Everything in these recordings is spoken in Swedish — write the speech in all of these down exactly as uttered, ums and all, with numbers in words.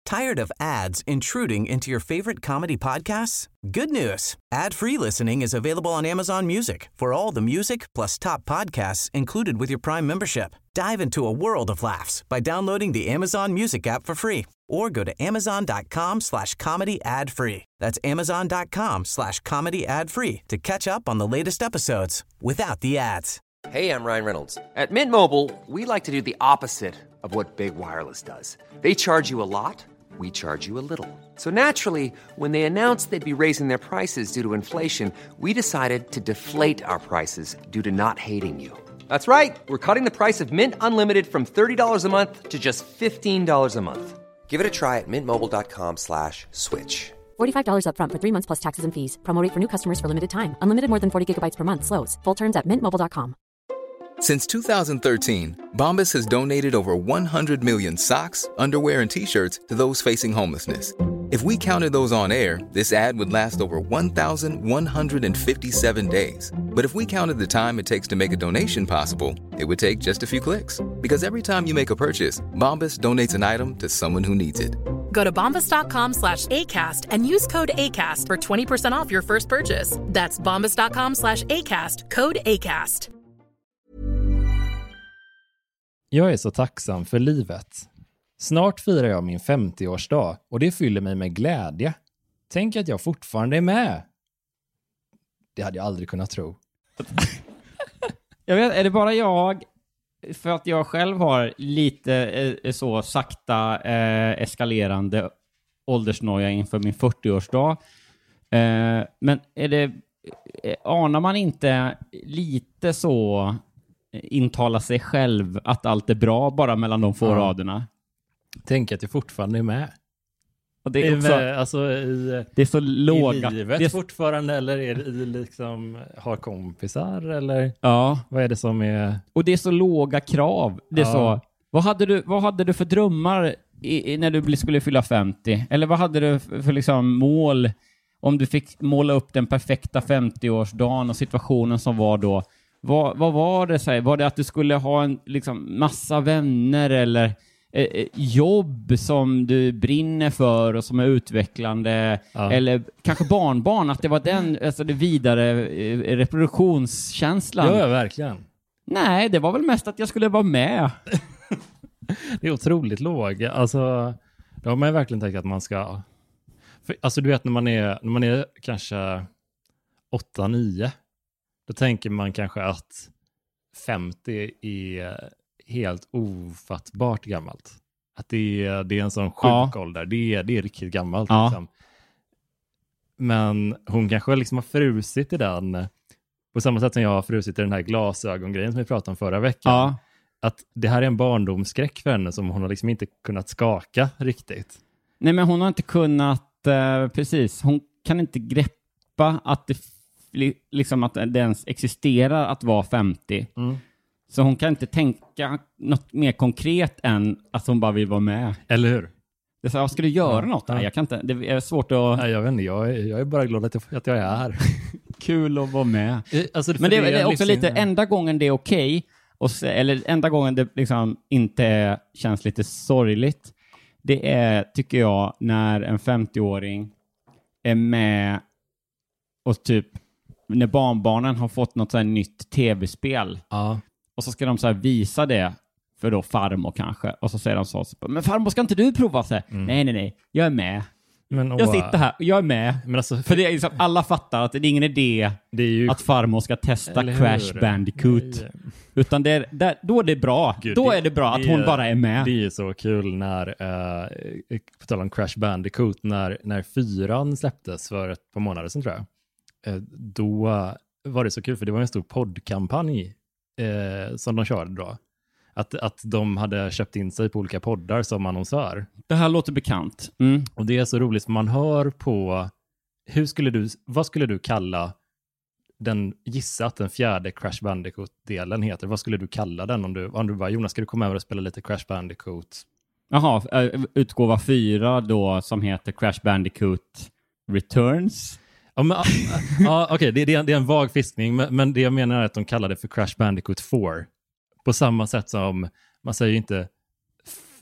Tired of ads intruding into your favorite comedy podcasts? Good news. Ad-free listening is available on Amazon Music for all the music plus top podcasts included with your Prime membership. Dive into a world of laughs by downloading the Amazon Music app for free or go to amazon.com slash comedy ad free. That's amazon.com slash comedy ad free to catch up on the latest episodes without the ads. Hey, I'm Ryan Reynolds. At Mint Mobile, we like to do the opposite of what Big Wireless does. They charge you a lot, we charge you a little. So naturally, when they announced they'd be raising their prices due to inflation, we decided to deflate our prices due to not hating you. That's right. We're cutting the price of Mint Unlimited from thirty dollars a month to just fifteen dollars a month. Give it a try at mintmobile.com slash switch. forty-five dollars up front for three months plus taxes and fees. Promo rate for new customers for limited time. Unlimited more than forty gigabytes per month. Slows full terms at mint mobile dot com. Since two thousand thirteen, Bombas has donated over one hundred million socks, underwear, and T-shirts to those facing homelessness. If we counted those on air, this ad would last over one thousand one hundred fifty-seven days. But if we counted the time it takes to make a donation possible, it would take just a few clicks. Because every time you make a purchase, Bombas donates an item to someone who needs it. Go to bombas.com slash ACAST and use code ACAST for twenty percent off your first purchase. That's bombas.com slash ACAST, code ACAST. Jag är så tacksam för livet. Snart firar jag min femtioårsdag och det fyller mig med glädje. Tänk att jag fortfarande är med. Det hade jag aldrig kunnat tro. Jag vet, är det bara jag, för att jag själv har lite eh, så sakta eh, eskalerande åldersnoja inför min fyrtioårsdag. Eh, men är det, eh, anar man inte lite så intala sig själv att allt är bra bara mellan de få ja. raderna? Tänk att jag fortfarande är med. Och det är också, med, alltså i, det är så låga, i livet det är, fortfarande, eller är det i liksom har kompisar, eller ja. Vad är det som är? Och det är så låga krav. Det är ja. så, vad hade du vad hade du för drömmar i, i, när du skulle fylla femtio? Eller vad hade du för, för liksom mål om du fick måla upp den perfekta femtioårsdagen och situationen som var då? Vad, vad var det så här? Var det att du skulle ha en liksom massa vänner eller eh, jobb som du brinner för och som är utvecklande, ja. Eller kanske barnbarn, att det var den, alltså det vidare eh, reproduktionskänslan? Ja, verkligen. Nej, det var väl mest att jag skulle vara med. Det är otroligt låg. Alltså, då har man verkligen tänkt att man ska, för, alltså du vet när man är när man är kanske åtta nio, då tänker man kanske att femtio är helt ofattbart gammalt. Att det är, det är en sån sjuk ja. ålder. Det är, det är riktigt gammalt. Ja. Liksom. Men hon kanske liksom har frusit i den på samma sätt som jag har frusit i den här glasögongrejen som vi pratade om förra veckan. Ja. Att det här är en barndomsskräck för henne som hon har liksom inte kunnat skaka riktigt. Nej, men hon har inte kunnat, eh, precis, hon kan inte greppa att det liksom att det ens existerar att vara femtio. Mm. Så hon kan inte tänka något mer konkret än att hon bara vill vara med. Eller hur? Det är så, ska du göra ja, något? Ja. Nej, jag kan inte. Det är svårt att... Nej, jag vet inte. Jag är, jag är bara glad att jag, att jag är här. Kul att vara med. Alltså, men det, det är också liksom... lite, enda gången det är okej, okay, eller enda gången det liksom inte känns lite sorgligt, det är, tycker jag, när en femtioåring är med och typ när barnbarnen har fått något så här nytt tv-spel. Ja. Och så ska de så här visa det för då farmor kanske. Och så säger de så, men farmor, ska inte du prova sig? Mm. Nej, nej, nej. Jag är med. Men, jag sitter här och jag är med. Men alltså, för det är liksom, alla fattar att det är ingen idé det är ju... att farmor ska testa Crash Bandicoot. Nej, nej. Utan det är, där, då är det bra. Gud, då det, är det bra att det hon är, bara är med. Det är så kul när, uh, på tal om Crash Bandicoot, när, när fyran släpptes för ett par månader sedan tror jag. Uh, då var det så kul för det var en stor poddkampanj uh, som de körde då. Att, att de hade köpt in sig på olika poddar som annonsör. Det här låter bekant. Mm. Och det är så roligt för man hör på... Hur skulle du, vad skulle du kalla den, gissa att den fjärde Crash Bandicoot-delen heter? Vad skulle du kalla den om du, om du bara, Jonas, ska du komma över och spela lite Crash Bandicoot? Jaha, utgåva fyra då som heter Crash Bandicoot Returns. Ja, men, ja, okej, okay, det, det, det är en vag fiskning, men, men det jag menar är att de kallar det för Crash Bandicoot fyra. På samma sätt som man säger inte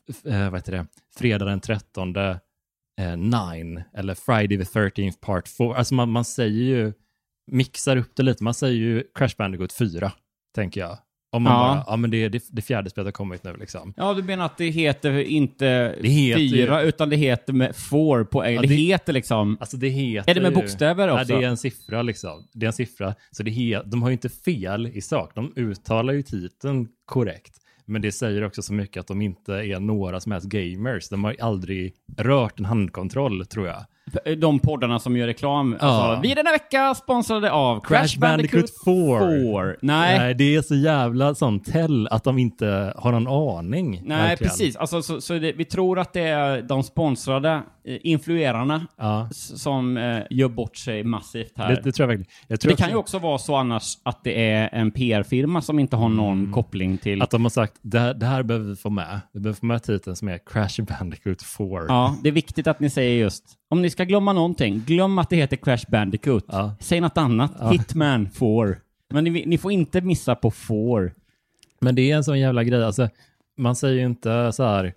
eh, vad heter det, fredag den trettonde eh, nine eller Friday the thirteenth part four. Alltså man, man säger ju, mixar upp det lite. Man säger ju Crash Bandicoot fyra, tänker jag. Om man ja. bara, ja men det är det, det fjärde spelet har kommit nu liksom. Ja, du menar att det heter inte det heter fyra, ju, utan det heter med four på, eller ja, det, det heter liksom... Alltså det heter är det med ju, bokstäver också? Ja, det är en siffra liksom. Det är en siffra. Så det he, de har ju inte fel i sak. De uttalar ju titeln korrekt. Men det säger också så mycket att de inte är några som helst gamers. De har aldrig rört en handkontroll, tror jag. De poddarna som gör reklam. Ja. Alltså, vi är denna vecka sponsrade av Crash, Crash Bandicoot, Bandicoot four. four. Nej. Nej, det är så jävla sånt tell att de inte har någon aning. Nej, verkligen. Precis. Alltså, så, så det, vi tror att det är de sponsrade eh, influerarna ja. s- som eh, gör bort sig massivt här. Det, det tror jag verkligen. Jag tror det också, kan ju också vara så annars att det är en P R-firma som inte har någon mm. koppling till... Att de har sagt, det här, det här behöver vi få med. Vi behöver få med titeln som är Crash Bandicoot four. Ja, det är viktigt att ni säger just... Om ni ska glömma någonting, glöm att det heter Crash Bandicoot. Ja. Säg något annat. Ja. Hitman four. Men ni, ni får inte missa på four. Men det är en sån jävla grej. Alltså, man säger ju inte så här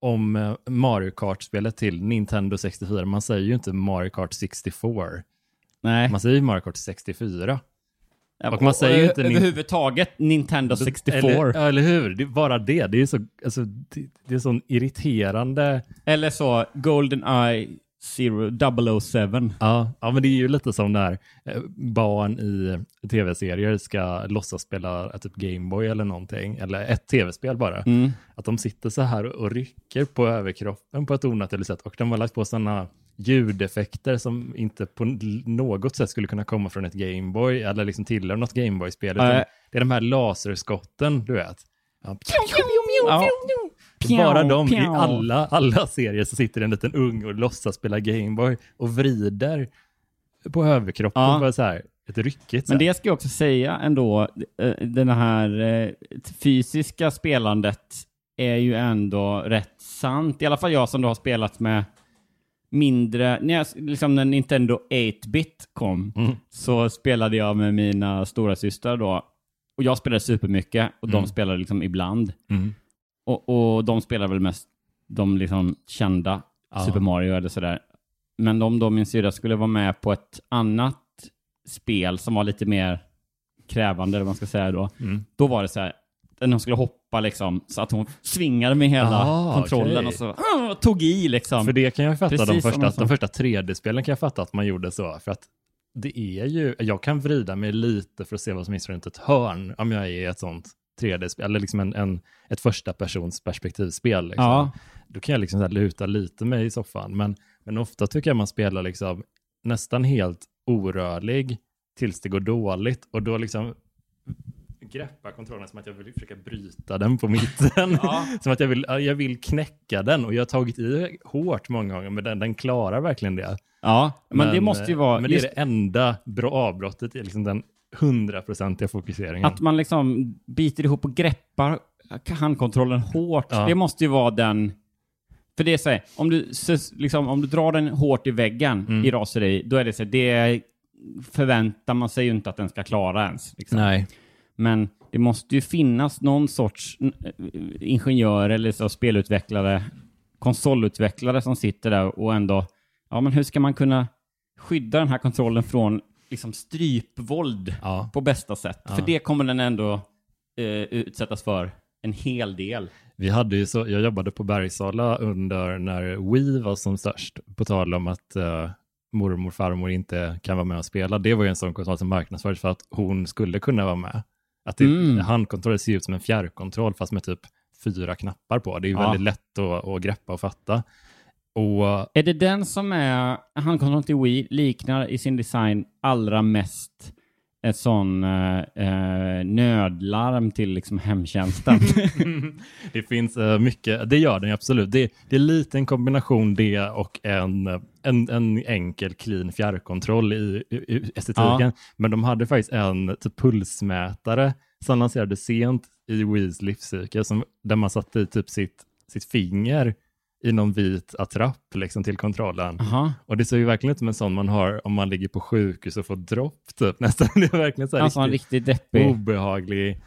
om Mario Kart-spelet till Nintendo sextiofyra. Man säger ju inte Mario Kart sextiofyra. Nej. Man säger ju Mario Kart sextiofyra. Ja, och man säger ju inte överhuvudtaget Nintendo sextiofyra. Eller, eller hur? Det är bara det. Det är så, alltså, det, det är sån irriterande... Eller så GoldenEye Zero double oh seven. Ja, ja, men det är ju lite som när eh, barn i tv-serier ska låtsas spela ett typ Gameboy eller någonting. Eller ett tv-spel bara. Mm. Att de sitter så här och rycker på överkroppen på ett onaturligt sätt. Och de har lagt på sådana ljudeffekter som inte på något sätt skulle kunna komma från ett Gameboy. Eller liksom tillhör något Gameboy-spel. Äh. Det är de här laserskotten, du vet. Ja. Ja. Bara de i alla, alla serier så sitter en liten ung och låtsas spela Gameboy och vrider på överkroppen ja. På så här, ett ryckigt. Men det ska jag också säga ändå, den här fysiska spelandet är ju ändå rätt sant. I alla fall jag som då har spelat med mindre, när, jag, liksom när Nintendo åtta-bit kom mm. så spelade jag med mina stora systrar då. Och jag spelade supermycket och mm. de spelade liksom ibland. Mm. Och, och de spelar väl mest de liksom kända ja. Super Mario eller sådär. Men de då, min syrra, skulle vara med på ett annat spel som var lite mer krävande, eller vad man ska säga då. Mm. Då var det så här, när hon skulle hoppa liksom, så att hon svingade med hela ah, kontrollen okay. och så ah, tog i liksom. För det kan jag fatta, de första, de första tre D-spelen kan jag fatta att man gjorde så. För att det är ju, jag kan vrida mig lite för att se vad som är runt ett hörn om jag är i ett sånt tre D-spel, eller liksom en, en, ett första persons perspektivspel. Liksom. Ja. Då kan jag liksom så här luta lite mig i soffan. Men, men ofta tycker jag man spelar liksom nästan helt orörlig tills det går dåligt. Och då liksom greppa kontrollen som att jag vill försöka bryta den på mitten. Ja. Som att jag vill, jag vill knäcka den. Och jag har tagit i hårt många gånger, men den, den klarar verkligen det. Ja, men, men det måste ju vara... Men det är det enda bra avbrottet i liksom den hundraprocentiga fokuseringen. Att man liksom biter ihop och greppar handkontrollen hårt. Ja. Det måste ju vara den... För det är så här, om du, liksom, om du drar den hårt i väggen mm. i raseri, då är det så här, det förväntar man sig ju inte att den ska klara ens. Liksom. Nej. Men det måste ju finnas någon sorts ingenjör eller så spelutvecklare, konsolutvecklare som sitter där och ändå, ja men hur ska man kunna skydda den här kontrollen från liksom strypvåld ja. På bästa sätt? Ja. För det kommer den ändå eh, utsättas för en hel del. Vi hade ju så, jag jobbade på Bergsala under när Wii var som störst, på tal om att uh, mormor och farmor inte kan vara med och spela. Det var ju en sån kontroll som marknadsfördes för att hon skulle kunna vara med. Att det, mm. handkontroll ser ut som en fjärrkontroll fast med typ fyra knappar på. Det är ju ja. Väldigt lätt att, att greppa och fatta. Och, är det den som är handkontrollen till Wii liknar i sin design allra mest ett sån eh, nödlarm till liksom hemtjänsten? Det finns eh, mycket, det gör den absolut. Det, det är lite en kombination det och en, en, en enkel clean fjärrkontroll i, i, i estetiken. Ja. Men de hade faktiskt en typ pulsmätare som lanserades sent i Wiis livscykel som, där man satte i typ sitt, sitt finger i någon vit attrapp liksom till kontrollen. Uh-huh. Och det ser ju verkligen ut som en sån man har om man ligger på sjukhus och får dropp typ nästan. Det är verkligen så här alltså riktigt, riktigt deppig. Obehaglig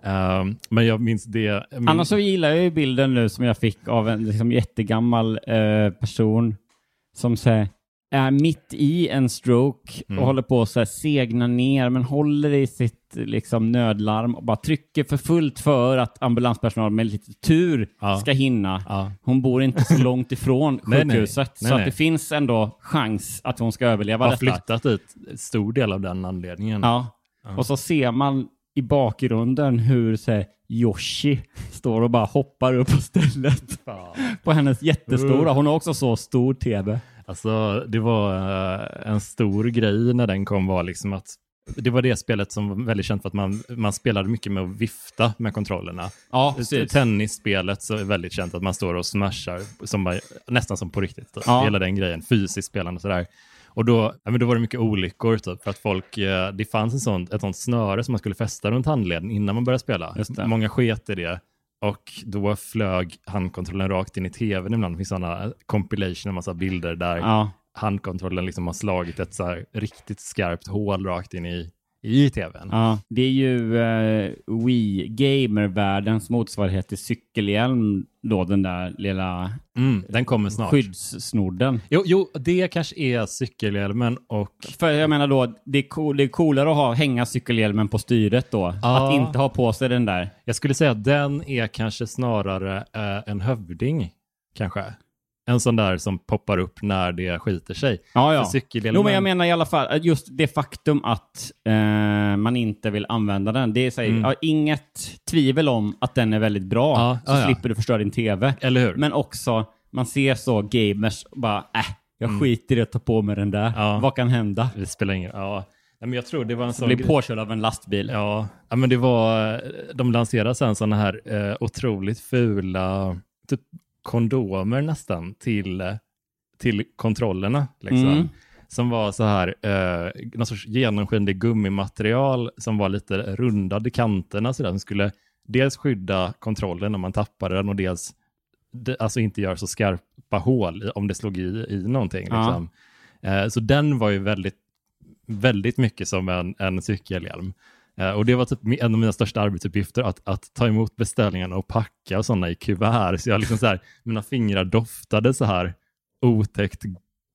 Um, men jag minns det. Min... Annars så gillar jag ju bilden nu som jag fick av en liksom, jättegammal eh, person som säger är mitt i en stroke och Mm. håller på att så här, segna ner men håller i sitt liksom, nödlarm och bara trycker för fullt för att ambulanspersonal med lite tur Ja. ska hinna. Ja. Hon bor inte så långt ifrån Nej, nej. sjukhuset Nej, så nej. att det finns ändå chans att hon ska överleva har detta. flyttat dit stor del av den anledningen. Ja. Och så ser man i bakgrunden hur så här, Yoshi står och bara hoppar upp på stället på hennes jättestora. Hon har också så stor tv. Alltså det var uh, en stor grej när den kom var liksom att det var det spelet som var väldigt känt för att man, man spelade mycket med att vifta med kontrollerna. Ja, precis. Tennisspelet så är väldigt känt att man står och smashar som bara, nästan som på riktigt. Typ. Ja. Hela den grejen, fysiskt spelande och sådär. Och då, ja, men då var det mycket olyckor typ, för att folk, eh, det fanns en sån, ett sånt snöre som man skulle fästa runt handleden innan man började spela. Just det. Många sket i det. Och då flög handkontrollen rakt in i tvn ibland. Det finns sådana compilation och massa bilder där Ja. handkontrollen liksom har slagit ett så här riktigt skarpt hål rakt in i, i tvn. Ja, det är ju uh, Wii Gamer-världens motsvarighet till cykelhjälm då, den där lilla Mm, den kommer snart. skyddssnodden. Jo, jo, det kanske är cykelhjälmen och... För jag menar då, det är, cool, det är coolare att ha, hänga cykelhjälmen på styret då. Ja. Att inte ha på sig den där. Jag skulle säga att den är kanske snarare eh, en hövding, kanske. En sån där som poppar upp när det skiter sig. Ja, ja. För cykelhjälmen... Jo, men jag menar i alla fall just det faktum att eh, man inte vill använda den. Det är så här, Mm. ja, inget tvivel om att den är väldigt bra. Ja, så ja, ja. slipper du förstöra din tv. Eller hur? Men också, man ser så gamers och bara, äh, jag skiter i att ta på mig den där. Ja. Vad kan hända? Det spelar ingen... Ja. Nej, men jag tror det var en sån... Blir grej- påkörd av en lastbil. Ja. ja, men det var... De lanserade sen såna här eh, otroligt fula typ kondomer nästan till, eh, till kontrollerna. Liksom. Mm. Som var så här, eh, någon sorts genomskinlig gummimaterial som var lite rundad i kanterna. Så där, som skulle dels skydda kontrollen om man tappade den och dels de, alltså inte göra så skarpa hål i, om det slog i, i någonting. Ja. Liksom. Eh, så den var ju väldigt, väldigt mycket som en, en cykelhjälm. Eh, och det var typ en av mina största arbetsuppgifter att, att ta emot beställningarna och packa och sådana i kuvert. Så jag liksom så här, mina fingrar doftade så här otäckt,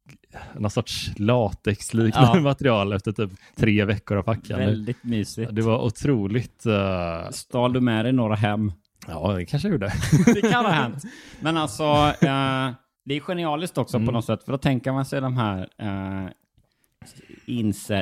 någon sorts latexliknande Ja. material efter typ tre veckor av packande. Väldigt mysigt. Det var otroligt... Uh... Stal du med dig några hem? Ja, det kanske jag gjorde. Det kan ha hänt. Men alltså, eh, det är genialiskt också Mm. på något sätt. För då tänker man sig de här eh, incel,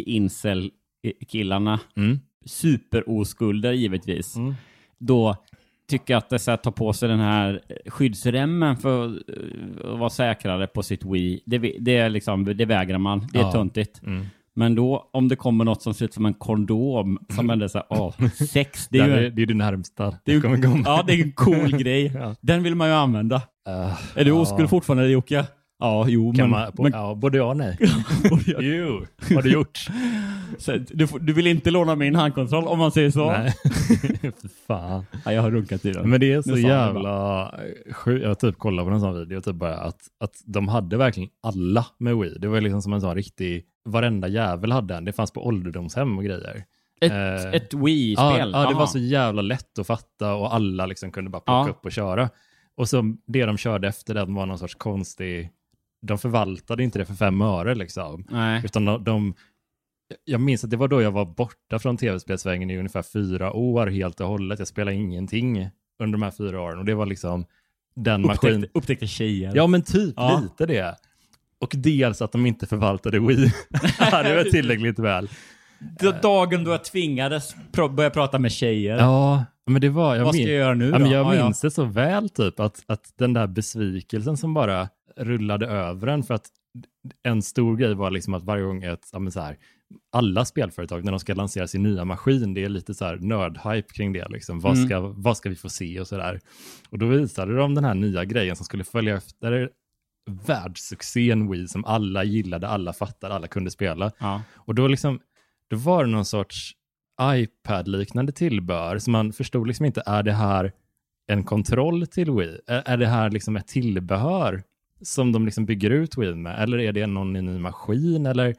Wii-incel-killarna. Mm. Superoskulder givetvis. Mm. Då tycker att det så här, ta på sig den här skyddsremmen för uh, att vara säkrare på sitt Wii. Det, det, är liksom, det vägrar man. Det är Ja. töntigt. Mm. Men då, om det kommer något som ser ut som en kondom, som är det så här, åh, sex, det är Det ju är, det är det närmsta. det är ju, kommer komma. ja, det är en cool grej. Ja. Den vill man ju använda. Uh, Är du ja. oskuld fortfarande, Jocke? Ja, jo, Kan men... man, men ja, både ja och nej. både jag- Jo, vad har du gjort? så, du, får- du vill inte låna min handkontroll om man säger så? Nej, för fan. Ja, jag har runkat i den. Men det är så Nu sa jag jävla sjukt. Jag typ kollade på en sån video typ bara att, att de hade verkligen alla med Wii. Det var liksom som en sån riktig, varenda jävel hade den. Det fanns på ålderdomshem och grejer. Ett, Eh, ett Wii-spel? Ja, ja, det Aha. var så jävla lätt att fatta och alla liksom kunde bara plocka Ja. upp och köra. Och så det de körde efter den var någon sorts konstig... De förvaltade inte det för fem öre liksom. Nej. Utan de, de... Jag minns att det var då jag var borta från tv-spelsvängen i ungefär fyra år helt och hållet. Jag spelade ingenting under de här fyra åren. Och det var liksom den maskin... Upptäckte, upptäckte tjejer. Ja, men typ Ja. lite det. Och dels att de inte förvaltade Wii. Det var tillräckligt väl. D- Dagen då jag tvingades pr- börja prata med tjejer. Ja, men det var... Jag Vad ska min- jag göra nu Ja, då? men jag Ja, ja. minns det så väl typ att, att den där besvikelsen som bara rullade över en för att en stor grej var liksom att varje gång ett, ja men så här, alla spelföretag när de ska lansera sin nya maskin, det är lite så här nördhype kring det liksom. Vad Mm. ska, vad ska vi få se och så där. Och då visade de den här nya grejen som skulle följa efter världssuccén Wii som alla gillade, alla fattade, alla kunde spela. Ja. Och då liksom, då var det någon sorts iPad-liknande tillbehör som man förstod liksom inte, är det här en kontroll till Wii? Är, är det här liksom ett tillbehör som de liksom bygger ut Wii med? Eller är det någon ny maskin? Eller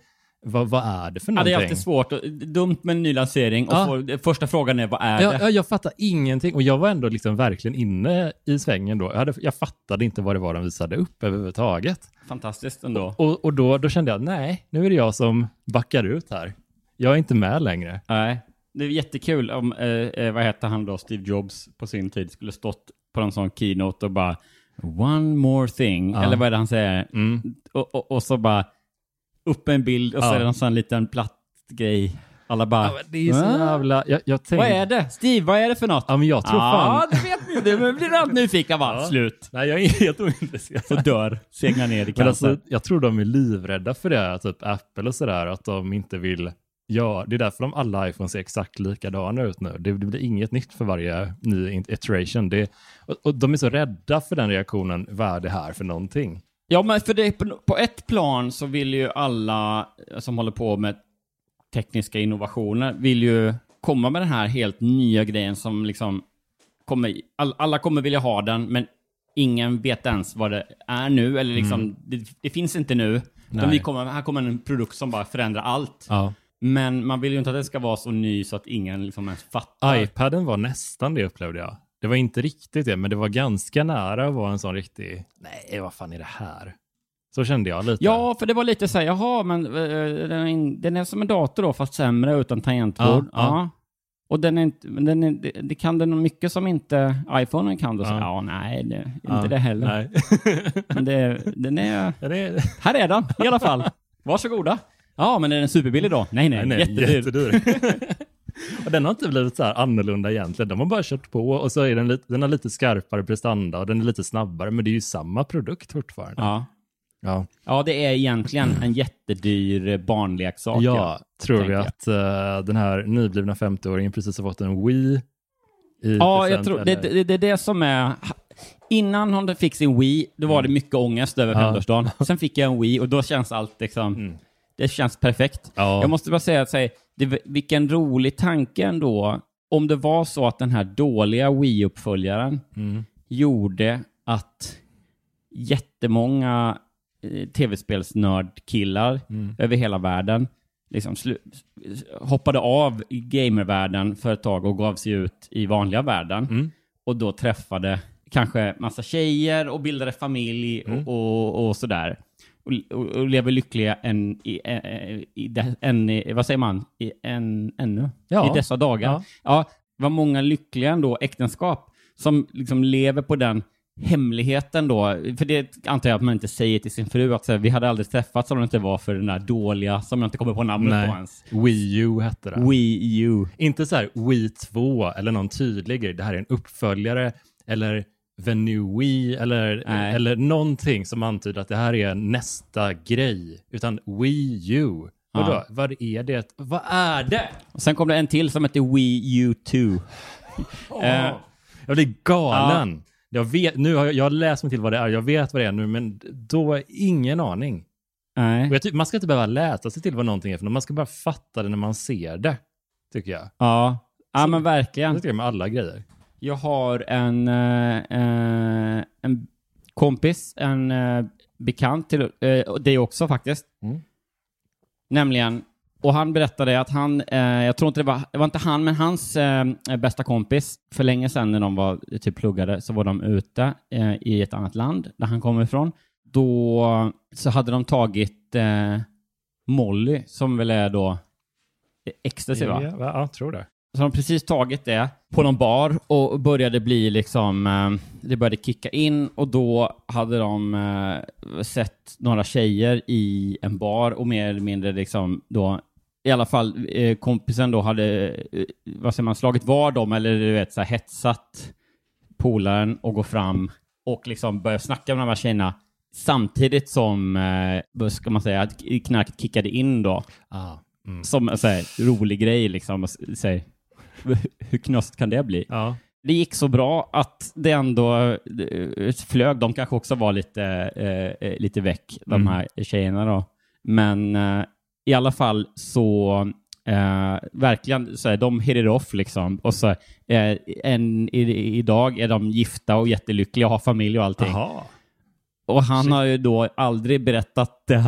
vad, vad är det för Ja, någonting? det är alltid svårt. Och, dumt med en ny lansering. Och Ja. få, första frågan är, vad är Ja, det? ja, jag fattar ingenting. Och jag var ändå liksom verkligen inne i svängen då. Jag, hade, jag fattade inte vad det var de visade upp överhuvudtaget. Fantastiskt ändå. Och, och då, då kände jag, nej, nu är det jag som backar ut här. Jag är inte med längre. Nej, det är jättekul om, eh, eh, vad heter han då, Steve Jobs på sin tid skulle stått på en sån keynote och bara one more thing, Ja. eller vad är det han säger? Mm. Och, och, och så bara upp en bild och så Ja. är det en sån liten platt grej. Alla bara, Ja, men det är så "Va? jävla... Jag, jag tänkte, Vad är det? Steve, vad är det för något? Ja, men jag tror fan... Ja, det vet ni. Du blir allt nyfiken, va? Ja. Slut. Nej, jag är helt ointresserad. Så dör, segnar ner i Men cancer. alltså, jag tror de är livrädda för det, typ Apple och sådär, att de inte vill... Ja, det är därför de alla iPhones ser exakt likadana ut nu. Det, det blir inget nytt för varje ny iteration. Det, och, och de är så rädda för den reaktionen, vad är det här för någonting? Ja, men för det, på, på ett plan så vill ju alla som håller på med tekniska innovationer vill ju komma med den här helt nya grejen som liksom kommer, all, alla kommer vilja ha den, men ingen vet ens vad det är nu, eller liksom, Mm. det, det finns inte nu. Utan vi kommer, här kommer en produkt som bara förändrar allt. Ja. Men man vill ju inte att det ska vara så ny så att ingen liksom ens fattar. iPaden var nästan det, upplevde jag. Det var inte riktigt det, men det var ganska nära att vara en sån riktig... Nej, vad fan är det här? Så kände jag lite. Ja, för det var lite så här, jaha, men uh, den, är in, den är som en dator då, fast sämre utan tangentbord. Ja, Ja. ja. Och den är inte, men den är, det, det kan den mycket som inte iPhone kan. Då. Så, Ja. ja, nej, det, inte Ja, det heller. Nej. Men det, den är, Ja, det är... här är den i alla fall. Varsågoda. Ja, men är den superbillig då? Nej, nej, Nej, nej, jättedyr. jättedyr. Och den har inte blivit så här annorlunda egentligen. De har bara kört på och så är den, lite, den har lite skarpare prestanda och den är lite snabbare, men det är ju samma produkt fortfarande. Ja. Ja, Ja, det är egentligen en jättedyr barnleksak. ja tror vi tänker jag. att uh, den här nyblivna femtioåringen precis har fått en Wii i Ja, jag present, tror det, eller? det, det är det som är... Innan hon fick sin Wii, då var det mycket ångest över Ja. femtioårsdagen. Sen fick jag en Wii och då känns allt liksom... Mm. Det känns perfekt. Ja. Jag måste bara säga att säga, det, vilken rolig tanke ändå. Om det var så att den här dåliga Wii-uppföljaren Mm. gjorde att jättemånga eh, tv-spelsnördkillar Mm. över hela världen liksom slu- hoppade av i gamervärlden för ett tag och gav sig ut i vanliga världen. Mm. Och då träffade kanske massa tjejer och bildade familj Mm. och, och, och sådär. Och, och, och lever lyckliga än i, i, i, de- än i, vad säger man? I, än, ännu? Ja. I dessa dagar. Ja. Ja, var många lyckliga ändå äktenskap som liksom lever på den hemligheten då. För det antar jag att man inte säger till sin fru att så här, vi hade aldrig träffats om det inte var för den där dåliga som jag inte kommer på namnet Nej. på ens. Wii U hette det. Wii U. Inte så här Wii två eller någon tydlig grej. Det här är en uppföljare eller The New Wii eller, Nej. eller någonting som antyder att det här är nästa grej. Utan Wii U. Ja. Vadå? Vad är det? Vad är det? Och sen kom det en till som heter Wii U två. Eh, Jag blir galen. Jag vet, nu har jag, jag har läst mig till vad det är. Jag vet vad det är nu, men då har jag ingen aning. nej. Och jag tycker, man ska inte behöva läsa sig till vad någonting är för något. Man ska bara fatta det när man ser det, tycker jag. Ja, ja Så- men Det verkligen. tycker jag med alla grejer. Jag har en, eh, eh, en kompis, en eh, bekant till eh, dig också faktiskt. Mm. Nämligen, och han berättade att han, eh, jag tror inte det var, det var inte han, men hans eh, bästa kompis, för länge sedan när de var typ pluggade, så var de ute eh, i ett annat land där han kommer ifrån. Då så hade de tagit eh, Molly, som väl är då ecstasy, va? Ja, ja, jag tror det. Så de precis tagit det på någon bar och började bli liksom, eh, det började kicka in och då hade de eh, sett några tjejer i en bar och mer eller mindre liksom då, i alla fall eh, kompisen då hade, eh, vad säger man, slagit var dem eller du vet så här, hetsat polaren och gå fram och liksom börja snacka med de här tjejerna samtidigt som, eh, vad ska man säga, att knarket kickade in då. Ah, mm. Som en så här, rolig grej liksom. Och s- säg, hur knöst kan det bli? Ja. Det gick så bra att det ändå eh, flög. De kanske också var lite, eh, eh, lite väck, de Mm. här tjejerna då. Men eh, i alla fall så eh, verkligen så är de hit it off liksom. Och så eh, en, i, idag är de gifta och jättelyckliga och har familj och allting. Aha. Och han har ju då aldrig berättat det här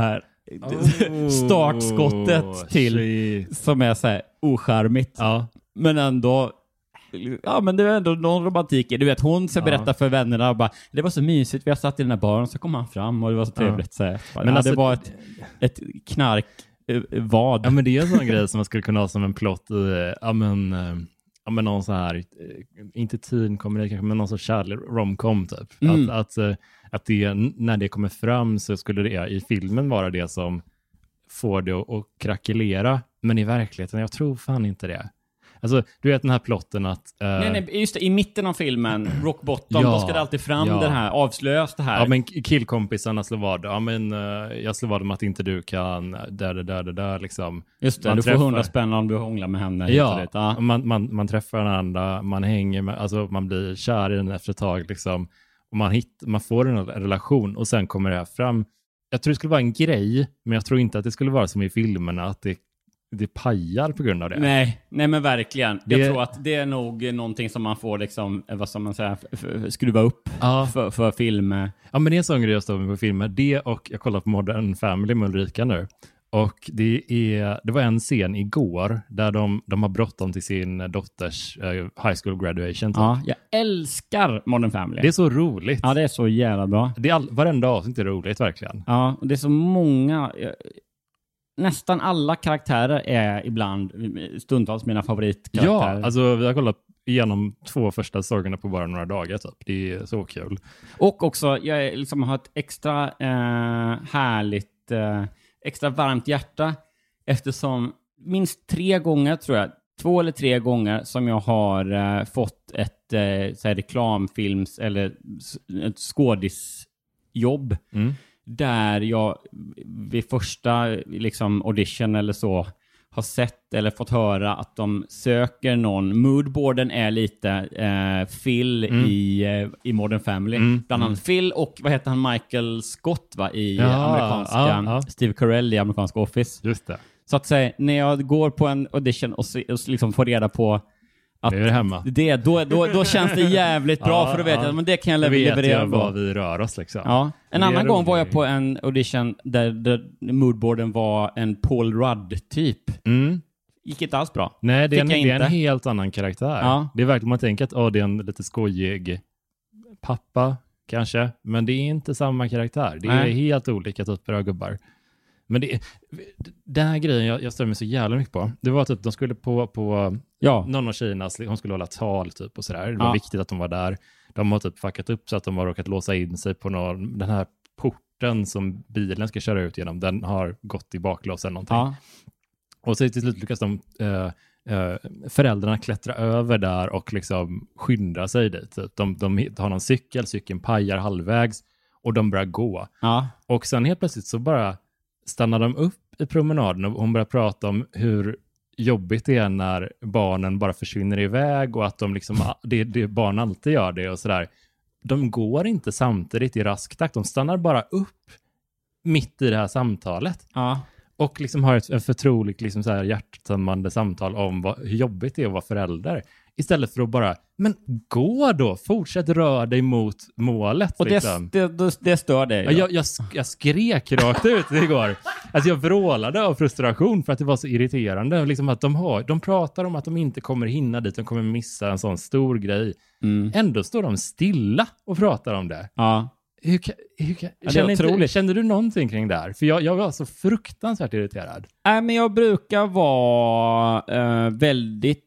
oh, startskottet till shit. som är så här ocharmigt. Ja. Men ändå ja, men det är ändå någon romantik. Du vet, hon ska berätta ja. för vännerna och bara, det var så mysigt, vi har satt i den här baren, så kom han fram och det var så trevligt. Ja. Så, men ja, alltså, det var ett, ett knark eh, vad. Ja, men det är en sån grej som man skulle kunna ha som en plott i, ja men, ja men någon sån här, inte teen comedy kanske, men någon sån kärlek romcom typ. Mm. Att, att, att det, när det kommer fram så skulle det i filmen vara det som får det att, att krackelera, men i verkligheten, jag tror fan inte det. Alltså, du vet den här plotten att... Uh... Nej, nej, just det, i mitten av filmen, rock bottom, ja, då ska det alltid fram ja. den här, avslöjas det här. Ja, men killkompisarna slår vad. Ja, men uh, jag slår vad om att inte du kan, där, där, där, där, liksom. Just det, man du träffar... får hundra spänn om du hånglar med henne. Ja, ja. Man, man, man träffar den andra, man hänger med, alltså man blir kär i den efter ett tag, liksom. Och man, hit, man får en relation och sen kommer det här fram. Jag tror det skulle vara en grej, men jag tror inte att det skulle vara som i filmerna, att det det pajar på grund av det. Nej, nej men verkligen. Det... Jag tror att det är nog någonting som man får liksom, vad som man säger, f- f- skruva upp ja. för, för film. Ja, men det är en sån grej jag står med på filmer. Det och jag kollar på Modern Family med Ulrika nu. Och det, är, det var en scen igår där de, de har bråttom till sin dotters uh, high school graduation. Typ. Ja, jag älskar Modern Family. Det är så roligt. Ja, det är så jävla bra. Det är all, varenda avsnitt är roligt, verkligen. Ja, och det är så många... Nästan alla karaktärer är ibland stundtals mina favoritkaraktärer. Ja, alltså vi har kollat igenom två första säsongerna på bara några dagar typ. Det är så kul. Och också, jag liksom har ett extra eh, härligt, eh, extra varmt hjärta eftersom minst tre gånger tror jag, två eller tre gånger som jag har eh, fått ett eh, så här reklamfilms eller ett skådisjobb. Mm. Där jag vid första liksom audition eller så har sett eller fått höra att de söker någon. Moodboarden är lite eh, Phil mm. i, eh, i Modern Family. Mm. Bland annat mm. Phil och vad heter han? Michael Scott va? I ja, amerikanska ja, ja. Steve Carell i amerikanska Office. Just det. Så att säga, när jag går på en audition och, så, och liksom får reda på att det är hemma. Det, då, då, då känns det jävligt bra ja, för att veta ja. att men det kan jag leverera. Vet jag vad vi rör oss liksom. Ja. En annan gång var jag på en audition där, där moodboarden var en Paul Rudd-typ. Mm. Gick inte alls bra. Nej, det är, en, det är en helt annan karaktär. Ja. Det är verkligen, man tänker att oh, det är en lite skojig pappa kanske. Men det är inte samma karaktär. Det Nej. är helt olika typer av gubbar. Men det, den här grejen jag, jag stämmer mig så jävla mycket på. Det var typ, de skulle på, på ja. någon av tjejernas, hon skulle hålla tal typ och sådär. Det var ja. viktigt att de var där. De har typ fuckat upp så att de har råkat låsa in sig på någon, den här porten som bilen ska köra ut genom. Den har gått i baklås eller någonting. Ja. Och så till slut lyckas de, äh, äh, föräldrarna klättra över där och liksom skynda sig dit. Typ. De, de har någon cykel, cykeln pajar halvvägs och de börjar gå. Ja. Och sen helt plötsligt så bara stannar de upp i promenaden och hon börjar prata om hur jobbigt det är när barnen bara försvinner iväg och att de liksom, det, det barn alltid gör det och sådär. De går inte samtidigt i rask takt, de stannar bara upp mitt i det här samtalet. Ja. Och liksom har ett, ett förtroligt liksom så här hjärttömmande samtal om vad, hur jobbigt det är att vara förälder. Istället för att bara, men gå då, fortsätt röra dig mot målet. Och liksom. det, det, det stör dig. Ja, jag, jag, jag skrek rakt ut igår. Alltså jag vrålade av frustration för att det var så irriterande. Liksom att de, har, de pratar om att de inte kommer hinna dit, de kommer missa en sån stor grej. Mm. Ändå står de stilla och pratar om det. Ja. Hur, hur, ja, känner, inte, känner du någonting kring det här? För jag, jag var så fruktansvärt irriterad. Nej, men jag brukar vara äh, väldigt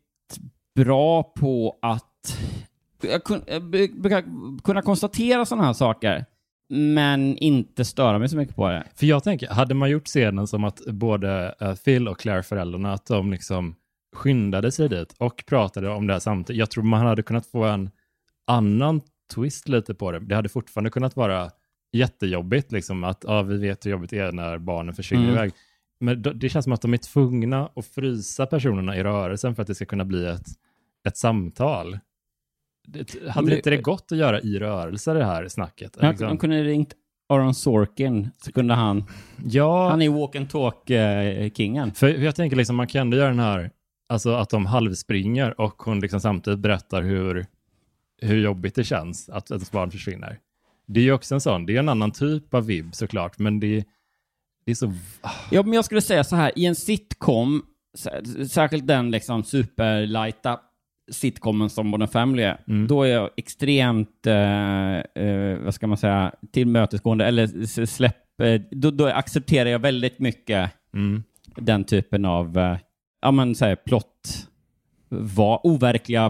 bra på att jag kun, jag brukar kunna konstatera sådana här saker men inte störa mig så mycket på det. För jag tänker, hade man gjort scenen som att både uh, Phil och Claire, föräldrarna, att de liksom skyndade sig dit och pratade om det här samtidigt. Jag tror man hade kunnat få en annan twist lite på det. Det hade fortfarande kunnat vara jättejobbigt liksom, att ja, vi vet hur jobbigt det är när barnen försvinner mm. iväg. Men det känns som att de är tvungna att frysa personerna i rörelsen för att det ska kunna bli ett, ett samtal. Det, hade det, inte det gått att göra i rörelse det här snacket? Ja, liksom? De kunde ringt Aaron Sorkin så kunde han... Ja. Han är walk and talk eh, kingen. För jag tänker liksom man kan ändå göra den här, alltså att de halvspringer och hon liksom samtidigt berättar hur, hur jobbigt det känns att ett barn försvinner. Det är ju också en sån, det är en annan typ av vibb såklart, men det, Det är så... Ja, men jag skulle säga så här, i en sitcom, särskilt den liksom superlighta sitcomen som Modern Family är, mm. då är jag extremt, eh, eh, vad ska man säga, tillmötesgående, eller släpp, eh, då, då accepterar jag väldigt mycket mm. den typen av, eh, ja men säga plott, var, overkliga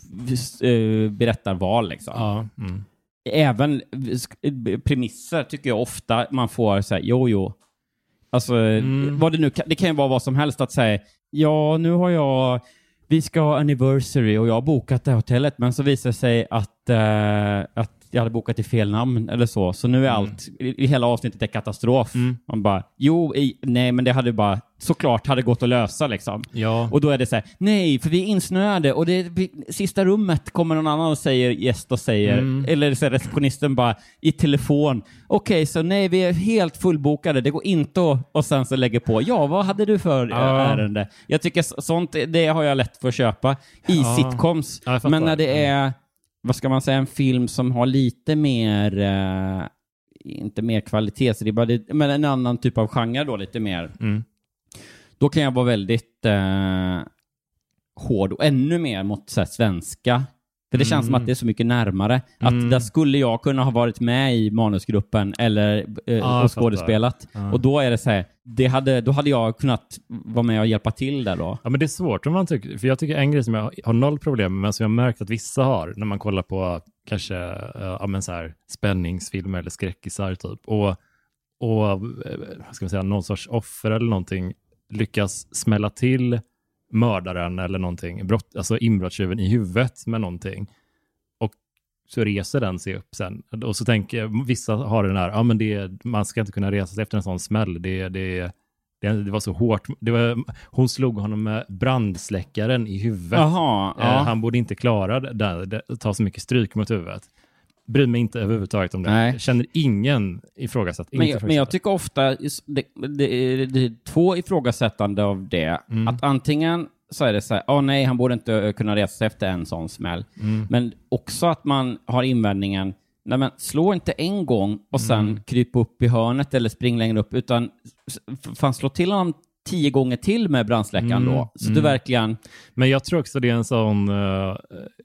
eh, berättarval liksom. Ja, mm. Även premisser tycker jag ofta man får säga, jo jo. Alltså, mm. vad det nu kan, det kan ju vara vad som helst att säga, ja nu har jag, vi ska ha anniversary och jag har bokat det här hotellet, men så visar det sig att, uh, att jag hade bokat i fel namn eller så. Så nu är mm. allt, i, i hela avsnittet är katastrof. Mm. Man bara, jo, i, nej men det hade bara, såklart hade gått att lösa liksom. Ja. Och då är det så här, nej för vi är insnöade och det är, sista rummet kommer någon annan och säger, gäst och säger, mm. eller så är receptionisten bara i telefon, okej okay, så nej vi är helt fullbokade, det går inte att, och sen så lägger på, ja vad hade du för ja. ärende? Jag tycker sånt, det har jag lätt för att köpa i ja. sitcoms, ja, men när det är, vad ska man säga, en film som har lite mer, uh, inte mer kvalitet, så det är bara det, men en annan typ av genre då, lite mer. Mm. Då kan jag vara väldigt uh, hård och ännu mer mot så här, svenska. För det känns mm. som att det är så mycket närmare. Mm. Att där skulle jag kunna ha varit med i manusgruppen eller uh, ah, och skådespelat. Ah. Och då är det så här, det hade, då hade jag kunnat vara med och hjälpa till där då. Ja, men det är svårt om man tycker, för jag tycker en grej som jag har noll problem med, men som jag har märkt att vissa har när man kollar på kanske uh, ja, men så här, spänningsfilmer eller skräckisar typ. Och, och uh, vad ska man säga, någon sorts offer eller någonting lyckas smälla till mördaren eller någonting, brott, alltså inbrottstjuven i huvudet med någonting. Och så reser den sig upp sen. Och så tänker jag, vissa har den här, ja men det, man ska inte kunna resa sig efter en sån smäll. Det, det, det, det var så hårt. Det var, hon slog honom med brandsläckaren i huvudet. Aha, eh, ja. Han borde inte klara det, det, ta så mycket stryk mot huvudet. Bryr mig inte överhuvudtaget om det. Nej. Jag känner ingen ifrågasatt. Men, jag, men jag tycker ofta det, det, är, det är två ifrågasättande av det. Mm. Att antingen så är det så här, åh oh, nej, han borde inte kunna resa sig efter en sån smäll. Mm. Men också att man har invändningen, nej men slå inte en gång och sen mm. krypa upp i hörnet eller spring längre upp, utan fan slå till honom tio gånger till med brandsläckaren mm. då. Så mm. du verkligen... Men jag tror också det är en sån... Uh...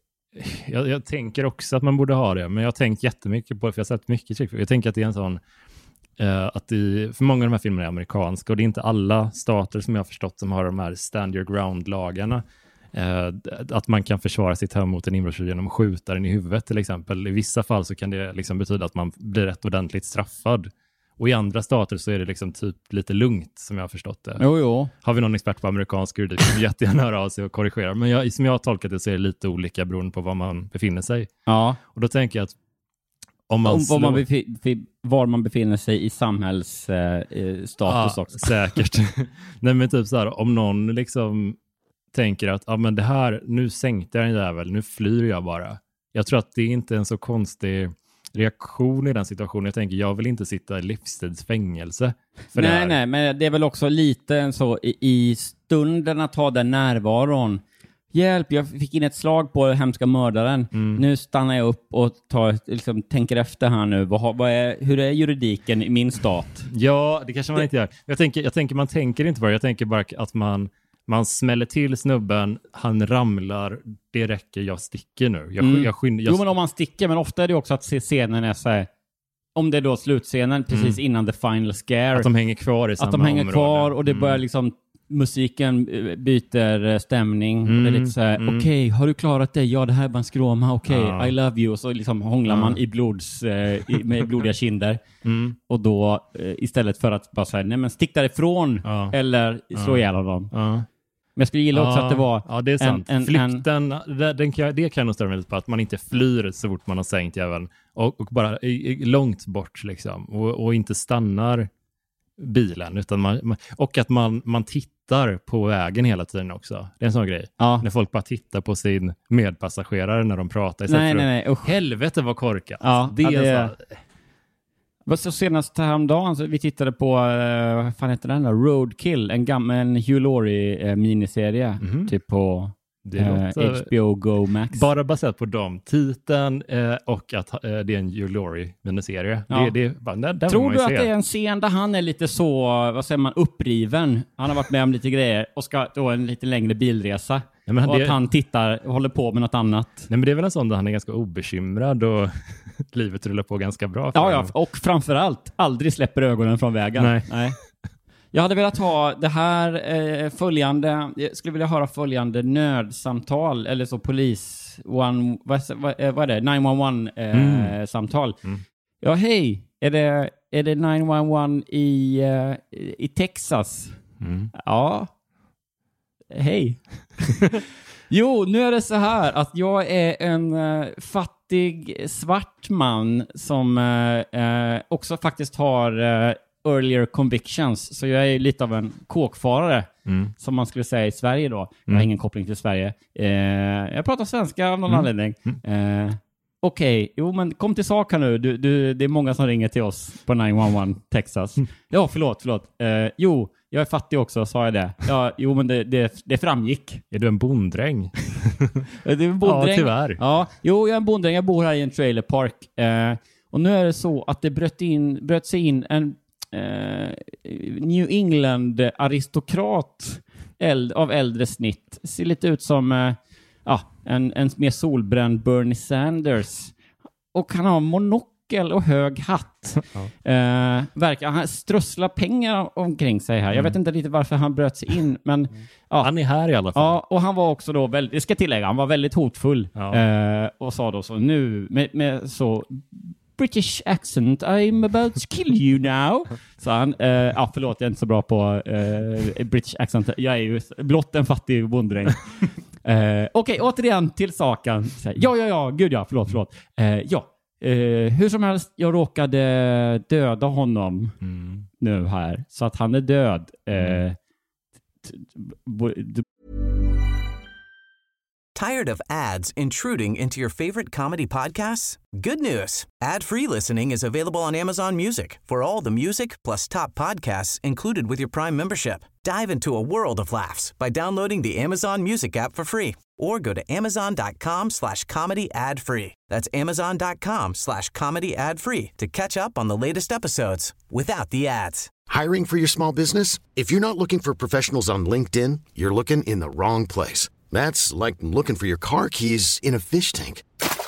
Jag, jag tänker också att man borde ha det, men jag har tänkt jättemycket på det, för jag har sett mycket tryck. Jag tänker att det är en sån, eh, att det, för många av de här filmerna är amerikanska, och det är inte alla stater som jag har förstått som har de här stand your ground-lagarna. Eh, att man kan försvara sitt hem mot en inbrottstjuv genom att skjuta den i huvudet till exempel. I vissa fall så kan det liksom betyda att man blir rätt ordentligt straffad. Och i andra stater så är det liksom typ lite lugnt, som jag har förstått det. Jo, jo. Har vi någon expert på amerikansk juridik som jättegärna höra av sig och korrigera. Men jag, som jag har tolkat det så är det lite olika beroende på var man befinner sig. Ja. Och då tänker jag att om man, om, slår... man befi- var man befinner sig i samhällsstatus eh, ja, också. Säkert. Nej men typ så här, om någon liksom tänker att ah, men det här, nu sänkte jag den jävel, nu flyr jag bara. Jag tror att det är inte en så konstig reaktion i den situationen. Jag tänker, jag vill inte sitta i livstidsfängelse för nej, det här. Nej, men det är väl också lite så i, i stunden att ha den närvaron. Hjälp, jag fick in ett slag på hemska mördaren. Mm. Nu stannar jag upp och tar, liksom, tänker efter här nu. Vad, vad är, hur är juridiken i min stat? Ja, det kanske man det... inte gör. Jag tänker, jag tänker, man tänker inte bara. Jag tänker bara att man Man smäller till snubben, han ramlar, det räcker, jag sticker nu. Jag, mm. jag skynd, jag... Jo, men om man sticker, men ofta är det också att se scenen är så här, om det är då slutscenen precis mm. innan the final scare. Att de hänger kvar i samma Att de hänger område. kvar och det mm. börjar liksom, musiken byter stämning. Mm. Och det är lite så här, mm. okej, okay, har du klarat det? Ja, det här är bara en skråma, okej, okay, ja. I love you. Och så liksom hånglar ja. man i blods, eh, i, med blodiga kinder. Mm. Och då, eh, istället för att bara säga, nej men stick därifrån, ja. eller slå ja. ihjäl dem. Ja. Men jag skulle gilla också ja, att det var... Ja, det är sant. En, en, Flykten, en... det, den kan, det kan jag nog störa mig lite på. Att man inte flyr så fort man har sänkt jäveln. Och, och bara är långt bort liksom. Och, och inte stannar bilen. Utan man, man, och att man, man tittar på vägen hela tiden också. Det är en sån grej. Ja. När folk bara tittar på sin medpassagerare när de pratar. Nej, nej, nej. Usch. Helvete vad korkat. Ja, det är det... så... Så senast häromdagen så vi tittade på, uh, vad fan heter den då? Roadkill, en gammal en Hugh Laurie uh, miniserie, mm-hmm. typ på Det eh, låter... H B O Go Max. Bara baserat på dem, titeln eh, och att eh, det är en Hugh Laurie-miniserie. Ja. Det, det, bara, där, där Tror du se. att det är en scen där han är lite så, vad säger man, uppriven? Han har varit med om lite grejer och ska då en lite längre bilresa. Ja, men och det... att han tittar och håller på med något annat. Nej, men det är väl en sån där han är ganska obekymrad och livet rullar på ganska bra för Ja, ja, honom. och framförallt aldrig släpper ögonen från vägen. Nej. Nej. Jag hade velat ha det här eh, följande, jag skulle vilja höra följande nödsamtal, eller så polis, one, vad, vad, vad är det? nio ett ett eh, Mm. samtal. Mm. Ja, hej, är det, är det nio ett ett i, eh, i Texas? Mm. Ja. Hej. Jo, nu är det så här att jag är en uh, fattig svart man som uh, uh, också faktiskt har uh, earlier convictions. Så jag är lite av en kåkfarare, Mm. som man skulle säga i Sverige då. Jag har Mm. ingen koppling till Sverige. Uh, jag pratar svenska av någon Mm. anledning. Uh, Okej, okay. Jo men kom till sak här nu. Du, du, det är många som ringer till oss på nio ett ett Texas. Ja, förlåt, förlåt. Uh, jo, jag är fattig också, sa jag det. Ja, jo men det, det, det framgick. Är du en bonddräng? Det är en bonddräng. Ja, tyvärr. Ja, jo, jag är en bonddräng. Jag bor här i en trailerpark. Uh, och nu är det så att det bröt, in, bröt sig in en uh, New England-aristokrat eld, av äldre snitt. Ser lite ut som... Uh, Ja, en, en mer solbränd Bernie Sanders. Och han har monokel och hög hatt. Ja. Eh, verkar, han strösslar pengar omkring sig här. Mm. Jag vet inte riktigt varför han bröt sig in. Men, ja. Han är här i alla fall. Ja, och han var också då väldigt, det ska tillägga, han var väldigt hotfull. Ja. Eh, och sa då så, nu med, med så British accent, I'm about to kill you now. Så han, eh, ja förlåt, jag är inte så bra på eh, British accent. Jag är ju blott en fattig bonddräng. Eh, Okej, okay, återigen till saken. Ja, ja, ja, gud ja, förlåt, förlåt. Eh, ja, eh, hur som helst, jag råkade döda honom mm. nu här. Så att han är död. Eh, Tired of ads intruding into your favorite comedy podcasts? Good news. Ad-free listening is available on Amazon Music for all the music plus top podcasts included with your Prime membership. Dive into a world of laughs by downloading the Amazon Music app for free or go to amazon.com slash comedy ad free. That's amazon.com slash comedy ad free to catch up on the latest episodes without the ads. Hiring for your small business? If you're not looking for professionals on LinkedIn, you're looking in the wrong place. That's like looking for your car keys in a fish tank.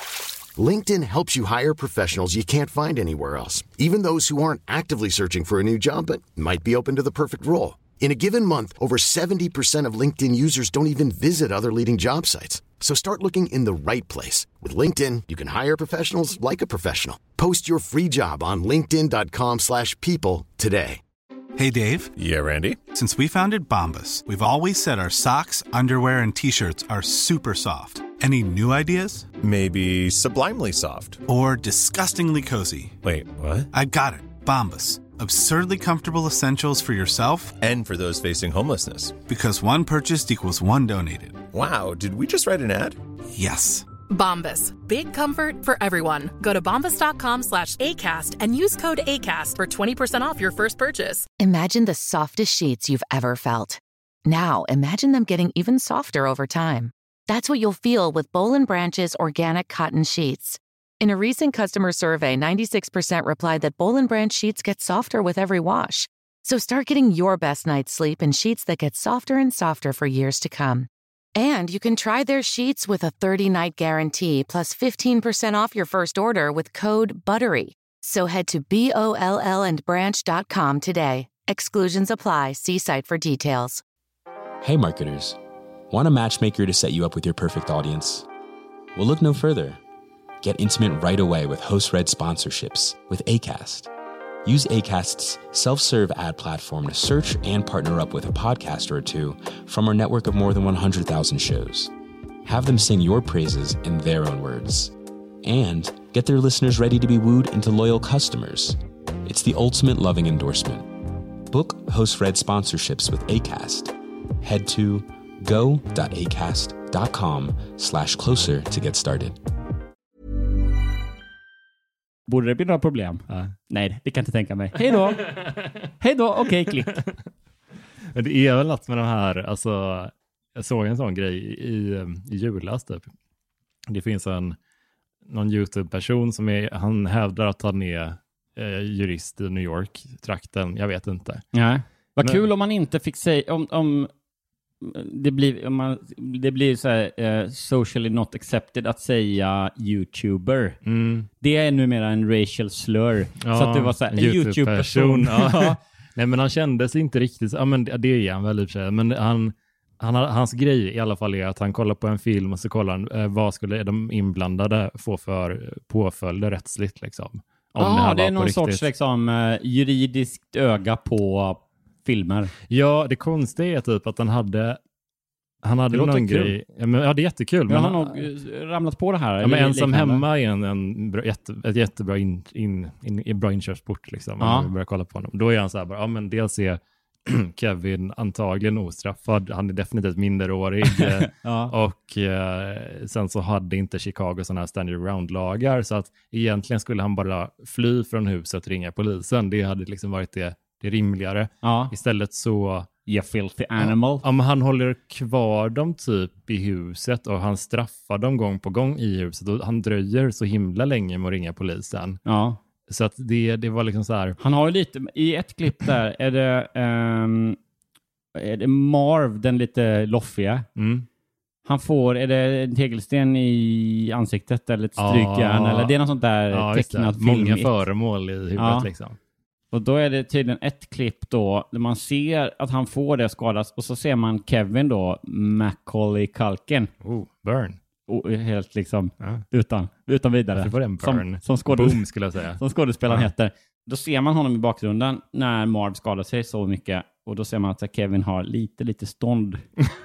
LinkedIn helps you hire professionals you can't find anywhere else, even those who aren't actively searching for a new job but might be open to the perfect role. In a given month, over seventy percent of LinkedIn users don't even visit other leading job sites. So start looking in the right place. With LinkedIn, you can hire professionals like a professional. Post your free job on linkedin.com slash people today. Hey, Dave. Yeah, Randy. Since we founded Bombas, we've always said our socks, underwear, and T-shirts are super soft. Any new ideas? Maybe sublimely soft. Or disgustingly cozy. Wait, what? I got it. Bombas. Absurdly comfortable essentials for yourself and for those facing homelessness. Because one purchased equals one donated. Wow, did we just write an ad? Yes. Bombas. Big comfort for everyone. Go to bombas.com slash ACAST and use code ACAST for twenty percent off your first purchase. Imagine the softest sheets you've ever felt. Now, imagine them getting even softer over time. That's what you'll feel with Boll and Branch's organic cotton sheets. In a recent customer survey, ninety-six percent replied that Boll and Branch sheets get softer with every wash. So start getting your best night's sleep in sheets that get softer and softer for years to come. And you can try their sheets with a thirty-night guarantee plus fifteen percent off your first order with code BUTTERY. So head to B O L L and branch dot com today. Exclusions apply. See site for details. Hey marketers, want a matchmaker to set you up with your perfect audience? Well, look no further. Get intimate right away with host-read sponsorships with Acast. Use Acast's self-serve ad platform to search and partner up with a podcaster or two from our network of more than one hundred thousand shows. Have them sing your praises in their own words. And get their listeners ready to be wooed into loyal customers. It's the ultimate loving endorsement. Book host-read sponsorships with Acast. Head to go.acast.com slash closer to get started. Borde det bli några problem? Ja. Nej, det kan jag inte tänka mig. Hej då! Hej då, okej, okay, klick. Men det är väl något med de här, alltså jag såg en sån grej i, i julas typ. Det finns en någon YouTube-person som är, han hävdar att han är eh, jurist i New York-trakten. Jag vet inte. Nej. Vad Men, kul om man inte fick säga, om, om det blir, om man, det blir så här eh, socially not accepted att säga YouTuber. Mm. Det är numera en racial slur. Ja, så att det var så här, en YouTube-person. YouTube ja. Nej, men han kändes inte riktigt, ja men det är han väl i och för sig, men han, han, hans grej i alla fall är att han kollar på en film och så kollar han eh, vad skulle de inblandade få för påföljder rättsligt liksom. Om Ja, det, här det var är på någon riktigt. sorts liksom, eh, juridiskt öga på filmer. Ja, det konstiga är typ att han hade han hade Det låter någon kul. grej. Ja, men, ja, det är jättekul. Jag Men har han, nog eh, ramlat på det här. ja, men eller ensam liknande. hemma är en, en bra, jätte, ett jättebra in, in, in, in, bra inkörsport liksom. Ja. Om vi börjar kolla på honom. Då är han så här bara, ja men dels är Kevin antagligen ostraffad. Han är definitivt minderårig. eh, Ja. Och eh, sen så hade inte Chicago sådana här standard ground-lagar. Så att egentligen skulle han bara fly från huset och ringa polisen. Det hade liksom varit det, det rimligare. Ja. Istället så... You filthy animal. Ja, men han håller kvar dem typ i huset och han straffar dem gång på gång i huset. Och han dröjer så himla länge med att ringa polisen. Ja. Så att det, det var liksom så här... Han har ju lite, i ett klipp där är det, um, är det Marv, den lite loffiga. Mm. Han får, är det en tegelsten i ansiktet eller ett strykjärn Ja. eller det är något sånt där Ja, just det. tecknat Många filmigt. föremål i huvudet Ja. liksom. Och då är det tydligen ett klipp då där man ser att han får det skadas och så ser man Kevin då, Macaulay Culkin. Oh, burn. Och helt liksom Ja. utan, utan vidare. Det var en Som, burn. som, skådes, Boom skulle jag säga. som skådespelaren Ja. heter. Då ser man honom i bakgrunden när Marv skadar sig så mycket. Och då ser man att Kevin har lite, lite stånd.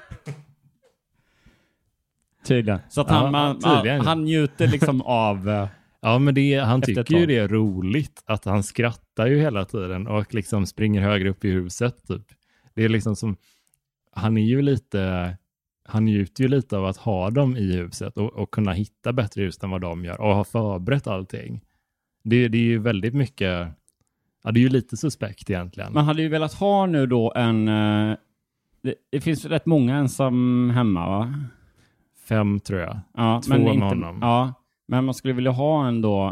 Tydligen. Så att han, Ja, man, tydligen. han njuter liksom av... eh, Ja, men det, han Efter ett tycker ju tag. det är roligt att han skrattar ju hela tiden och liksom springer högre upp i huset typ. Det är liksom som, han är ju lite, han njuter ju lite av att ha dem i huset och, och kunna hitta bättre hus än vad de gör och ha förberett allting. Det, det är ju väldigt mycket, ja det är ju lite suspekt egentligen. Man hade ju velat ha nu då en... eh, det, det finns rätt många ensam hemma, va? Fem tror jag. Ja, Två men med inte, honom. Ja, men man skulle vilja ha en då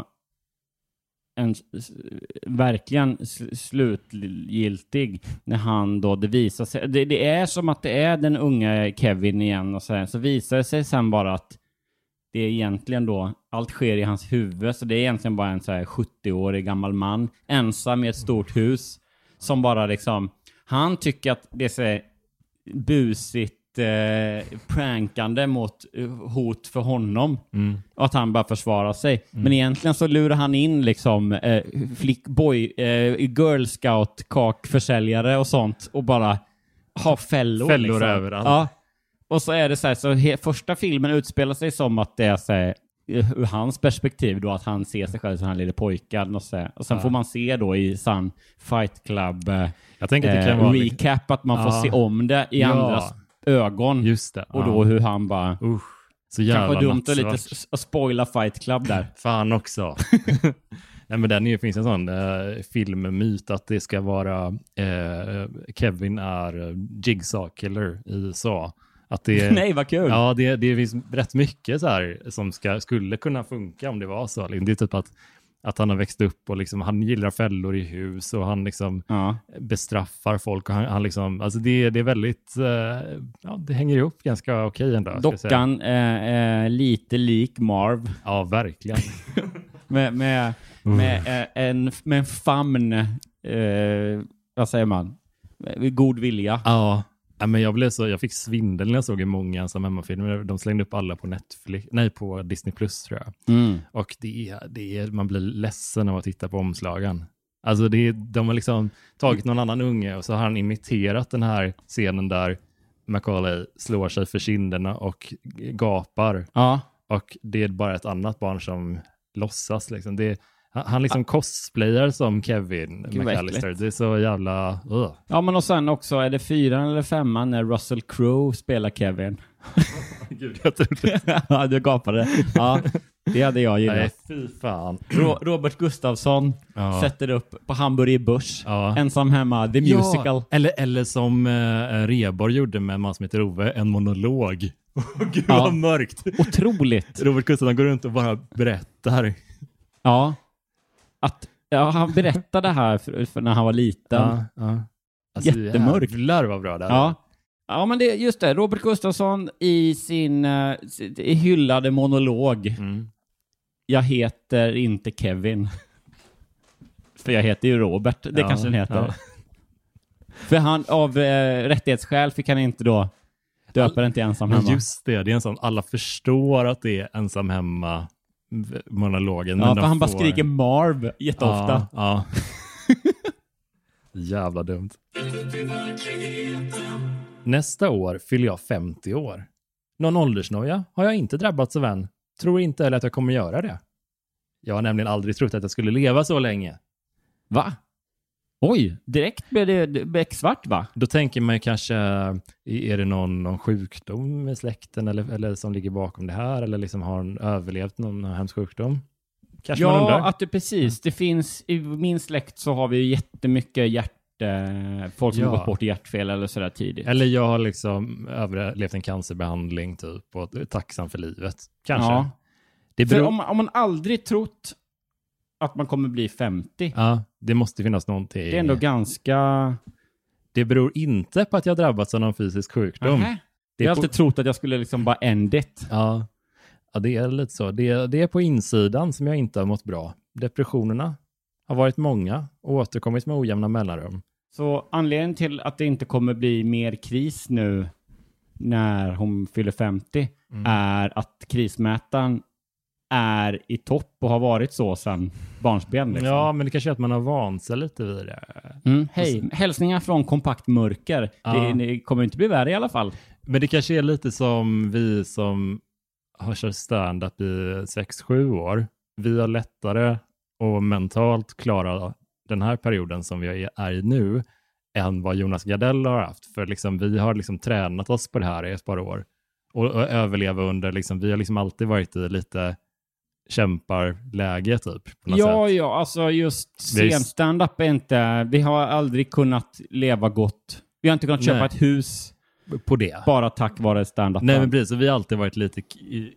en s- s- verkligen s- slutgiltig när han då, det visar sig, det, det är som att det är den unga Kevin igen och så, här, så visar det sig sen bara att det är egentligen då, allt sker i hans huvud, så det är egentligen bara en så här sjuttio-årig gammal man ensam i ett stort hus som bara liksom, han tycker att det är så här busigt eh, prankande mot eh, hot för honom. Mm. Och att han bara försvarar sig. Men egentligen så lurar han in liksom eh, flick, boy, eh, girl scout kakförsäljare och sånt och bara har fällor. Fällor liksom. överallt. Ja. Och så är det så här, så he, första filmen utspelar sig som att det är så här, ur hans perspektiv då, att han ser sig själv som han lille pojken och så. Och sen Ja. får man se då i sann Fight Club eh, Jag tänker att det kan eh, vara... recap att man får Ja. se om det i Ja. andras ögon. Just det. Och ja. då hur han bara... Usch, så jävla Kanske dumt att lite nattsvart. s- att spoila Fight Club där. Fan också. Nej, men där finns en sån eh, filmmyt att det ska vara eh, Kevin är eh, Jigsaw Killer i U S A. Att det, Nej, vad kul. Ja, det, det finns rätt mycket så här som ska, skulle kunna funka om det var så. Det är typ att, att han har växt upp och liksom, han gillar fällor i hus och han liksom Ja. bestraffar folk. Och han, han liksom, alltså det, det är väldigt, eh, ja, det hänger ihop ganska okej ändå. ska jag säga. Dockan eh, eh, lite lik Marv. Ja, verkligen. Med, med, med, eh, en, med en famn, eh, vad säger man? Med god vilja. Ja. Ja, men jag, blev så, jag fick svindel när jag såg många ensamma hemmafilmer. De slängde upp alla på Netflix, nej på Disney Plus tror jag. Mm. Och det är, det är, man blir ledsen av att titta på omslagen. Alltså det är, de har liksom tagit någon annan unge och så har han imiterat den här scenen där Macaulay slår sig för kinderna och gapar. Ja. Och det är bara ett annat barn som låtsas liksom. Det är, han, han liksom cosplayar som Kevin Gud, vad McAllister. äckligt. Det är så jävla... Uh. Ja, men och sen också, är det fyran eller femman när Russell Crowe spelar Kevin? Gud, jag trodde... Ja, du gapade. Ja. Det hade jag gillat. Nej, fy fan. Ro- Robert Gustafsson ja. sätter upp på Hamburger Börs. Ja. Ensam hemma, The Musical. Ja. Eller, eller som eh, Reborg gjorde med en man som heter Ove, en monolog. Gud ja. vad mörkt. Otroligt. Robert Gustafsson går runt och bara berättar. Ja. Att ja, han berättade det här för, för när han var liten. Ja, ja. Alltså, jättemörkt. Jävlar vad bra det är. Ja. Ja, men det just det. Robert Gustafsson i sin uh, hyllade monolog. Mm. Jag heter inte Kevin. För jag heter ju Robert. Det ja, kanske den heter. Ja. För han av eh, rättighetsskäl fick han inte då döpa den till ensam hemma. Just det, det är en sån. Alla förstår att det är ensam hemma monologen. Ja, men för de han bara får... skriker Marv jätteofta. Ja, ja. Jävla dumt. Nästa år fyller jag femtio år. Någon åldersnoja har jag inte drabbats av än. Tror inte heller att jag kommer göra det. Jag har nämligen aldrig trott att jag skulle leva så länge. Va? Oj, direkt blev det becksvart va? Då tänker man kanske, är det någon, någon sjukdom i släkten eller, eller som ligger bakom det här? Eller liksom har en överlevt någon hemsk sjukdom? Kanske man undrar. Ja, att det precis. Det finns, i min släkt så har vi ju jättemycket hjärt, folk som Ja. har gått bort i hjärtfel eller sådär tidigt. Eller jag har liksom överlevt en cancerbehandling typ och är tacksam för livet. Kanske. Ja. Det För beror... om, man- om man aldrig trott att man kommer bli femtio. Ja, det måste finnas någonting. Det är ändå ganska... Det beror inte på att jag drabbats av någon fysisk sjukdom. Nähä. Det Jag är har på... alltid trott att jag skulle liksom bara end it. Ja. Ja, det är lite så. Det är, det är på insidan som jag inte har mått bra. Depressionerna har varit många och återkommit med ojämna mellanrum. Så anledningen till att det inte kommer bli mer kris nu när hon fyller femtio Mm. är att krismätaren är i topp och har varit så sedan barnsben. Liksom. Ja, men det kanske är att man har vant sig lite vid det. Mm, hej, hälsningar från Kompakt Mörker. Ja. Det, det kommer inte bli värre i alla fall. Men det kanske är lite som vi som har kört stand-up i sex sju år. Vi har lättare och mentalt klara den här perioden som vi är i nu än vad Jonas Gardell har haft. För liksom, vi har liksom tränat oss på det här i ett par år. Och, och överleva under, liksom, vi har liksom alltid varit i lite kämparläge typ. På något Ja, sätt. ja, alltså just Det är- scenstand-up är inte... Vi har aldrig kunnat leva gott. Vi har inte kunnat köpa Nej. ett hus På det. bara tack vare stand-up. Nej, men precis. Vi har alltid varit lite k- i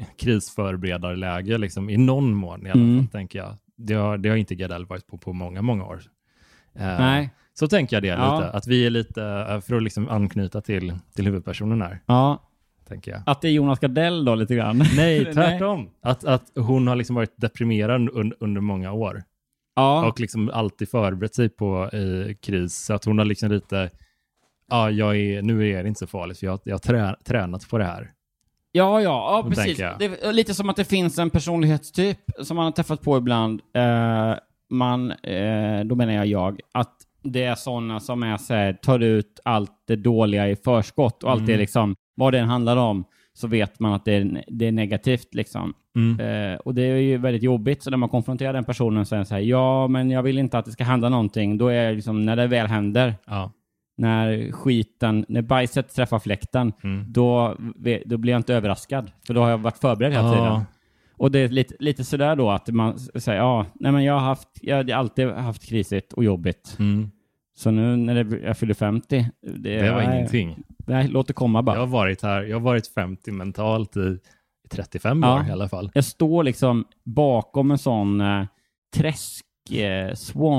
krisförberedarläge liksom, i någon mån i alla Mm. fall, tänker jag. Det har, det har inte Gardell varit på på många, många år. Eh, Nej. Så tänker jag det Ja. lite. Att vi är lite, eh, för att liksom anknyta till, till huvudpersonen här, Ja, tänker jag. att det är Jonas Gardell då lite grann. Nej, tvärtom. Att, att hon har liksom varit deprimerad un, under många år. Ja. Och liksom alltid förberett sig på i kris. Så att hon har liksom lite, ja, jag är, nu är det inte så farligt för jag, jag har trä, tränat på det här. Ja, ja, ja Då precis. tänker jag. Det är lite som att det finns en personlighetstyp som man har träffat på ibland. Eh, man, eh, då menar jag jag, att det är sådana som är så här, tar ut allt det dåliga i förskott och allt Mm. det liksom, vad det handlar om, så vet man att det är, det är negativt liksom. Mm. Eh, och det är ju väldigt jobbigt, så när man konfronterar den personen så är det så här, ja, men jag vill inte att det ska hända någonting. Då är det liksom, när det väl händer, Ja. när skiten, när bajset träffar fläkten, Mm. då, då blir jag inte överraskad. För då har jag varit förberedd hela Ja. tiden. Och det är lite, lite sådär då att man säger, ja, nej men jag har haft, jag har alltid haft krisigt och jobbigt. Mm. Så nu när det, jag fyller femtio, det, Det var nej, ingenting. Nej, låt det komma bara. Jag har varit här, jag har varit femtio mentalt i, i trettiofem Ja. år i alla fall. Jag står liksom bakom en sån eh, träsk eh,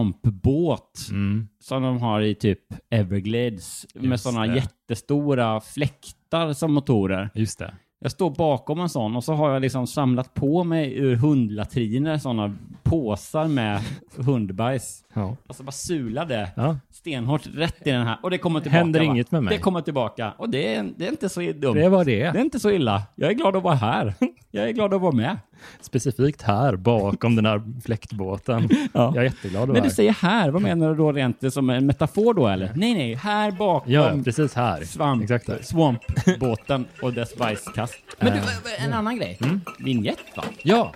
swampbåt Mm. som de har i typ Everglades med Just såna det. jättestora fläktar som motorer. Just det. Jag står bakom en sån och så har jag liksom samlat på mig ur hundlatriner såna påsar med hundbajs. Ja. Och så bara sular det Ja. stenhårt rätt i den här. Och det kommer tillbaka. Händer va? inget med mig. Det kommer tillbaka. Och det är, det är inte så dumt. Det var det. Det är inte så illa. Jag är glad att vara här. Jag är glad att vara med. Specifikt här bakom den här fläktbåten. Ja. Jag är jätteglad att Men vara du här. säger här, vad menar du då rent som en metafor då eller? Nej, nej, här bakom Ja, precis här. svamp, Exakt där. swampbåten och dess bajskast. Men du, en annan grej. Mm. Vignett va? Ja.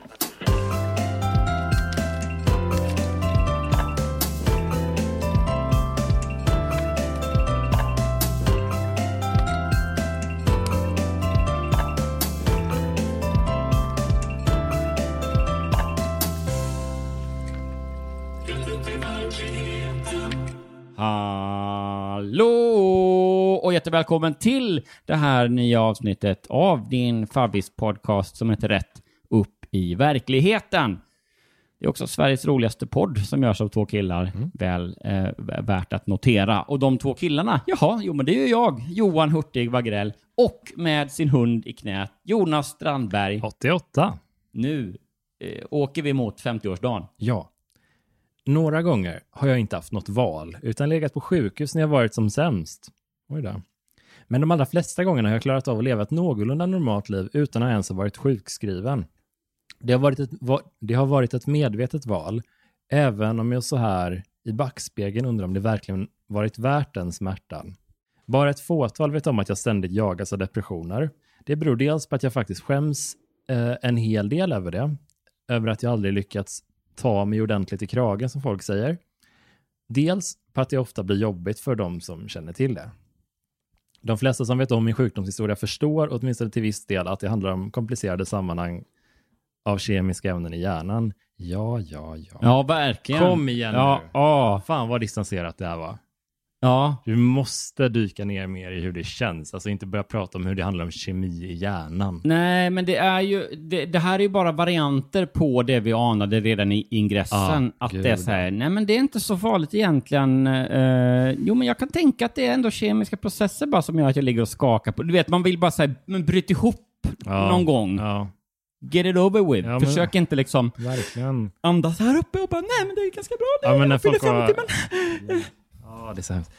Hallå och jättevälkommen till det här nya avsnittet av din Fabbis-podcast som heter Rätt upp i verkligheten. Det är också Sveriges roligaste podd som görs av två killar. Mm. Väl eh, värt att notera. Och de två killarna, jaha, jo men det är ju jag, Johan Hurtig Wagrell, och med sin hund i knät, Jonas Strandberg. åttioåtta. Nu eh, åker vi mot femtioårsdagen. Ja. Några gånger har jag inte haft något val, utan legat på sjukhus när jag varit som sämst. Oj då. Men de allra flesta gångerna har jag klarat av att leva ett någorlunda normalt liv utan att ens ha varit sjukskriven. Det har varit ett, det har varit ett medvetet val, även om jag så här i backspegeln undrar om det verkligen varit värt den smärtan. Bara ett fåtal vet om att jag ständigt jagas av depressioner. Det beror dels på att jag faktiskt skäms eh, en hel del över det. Över att jag aldrig lyckats ta mig ordentligt i kragen, som folk säger. Dels på att det ofta blir jobbigt för dem som känner till det. De flesta som vet om min sjukdomshistoria förstår åtminstone till viss del att det handlar om komplicerade sammanhang av kemiska ämnen i hjärnan. Ja, ja, ja. Ja, verkligen. Kom igen ja, nu. Ja. Fan vad distanserat det här var. Ja. Du måste dyka ner mer i hur det känns. Alltså inte börja prata om hur det handlar om kemi i hjärnan. Nej, men det är ju det, det här är ju bara varianter på det vi anade redan i ingressen. Ah, att gud. det är så här, nej men det är inte så farligt egentligen. Uh, jo, men jag kan tänka att det är ändå kemiska processer bara som gör att jag ligger och skakar på. Du vet, man vill bara säga, men bryt ihop Ja, någon gång. Ja. Get it over with. Ja, men- Försök inte liksom Verkligen. andas här uppe och bara, nej men det är ganska bra. Ja, men när jag fyller folk var- femtio, men... Ja, det är så hemskt.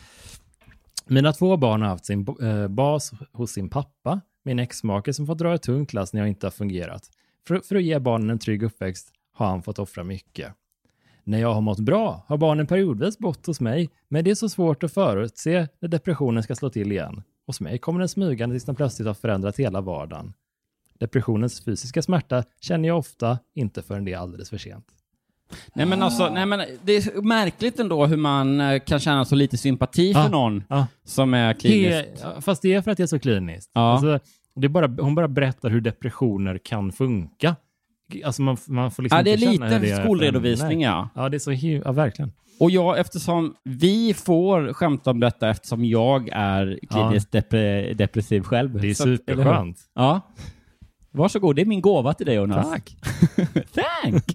Mina två barn har haft sin eh, bas hos sin pappa. Min exmake som fått dra ett tungt lass när jag inte har fungerat. För, för att ge barnen en trygg uppväxt har han fått offra mycket. När jag har mått bra har barnen periodvis bott hos mig. Men det är så svårt att förutse när depressionen ska slå till igen. Hos mig kommer den smygande tills den plötsligt har förändrat hela vardagen. Depressionens fysiska smärta känner jag ofta inte förrän det är alldeles för sent. Nej men alltså, nej men det är märkligt ändå hur man eh, kan känna så lite sympati för Ah, någon ah. som är kliniskt. Det, ja, fast det är för att det är så kliniskt. Ja. Alltså, det är bara, hon bara berättar hur depressioner kan funka. Alltså man, man får liksom Ja, det är inte känna hur lite det är. skolredovisning, Nej. ja. Ja, det är så hy- ja, verkligen. Och jag, eftersom vi får skämta om detta eftersom jag är kliniskt dep- depressiv själv. Det är Så att- eller hur? superskönt. Ja. Varsågod, det är min gåva till dig, Jonas. Tack. Tack!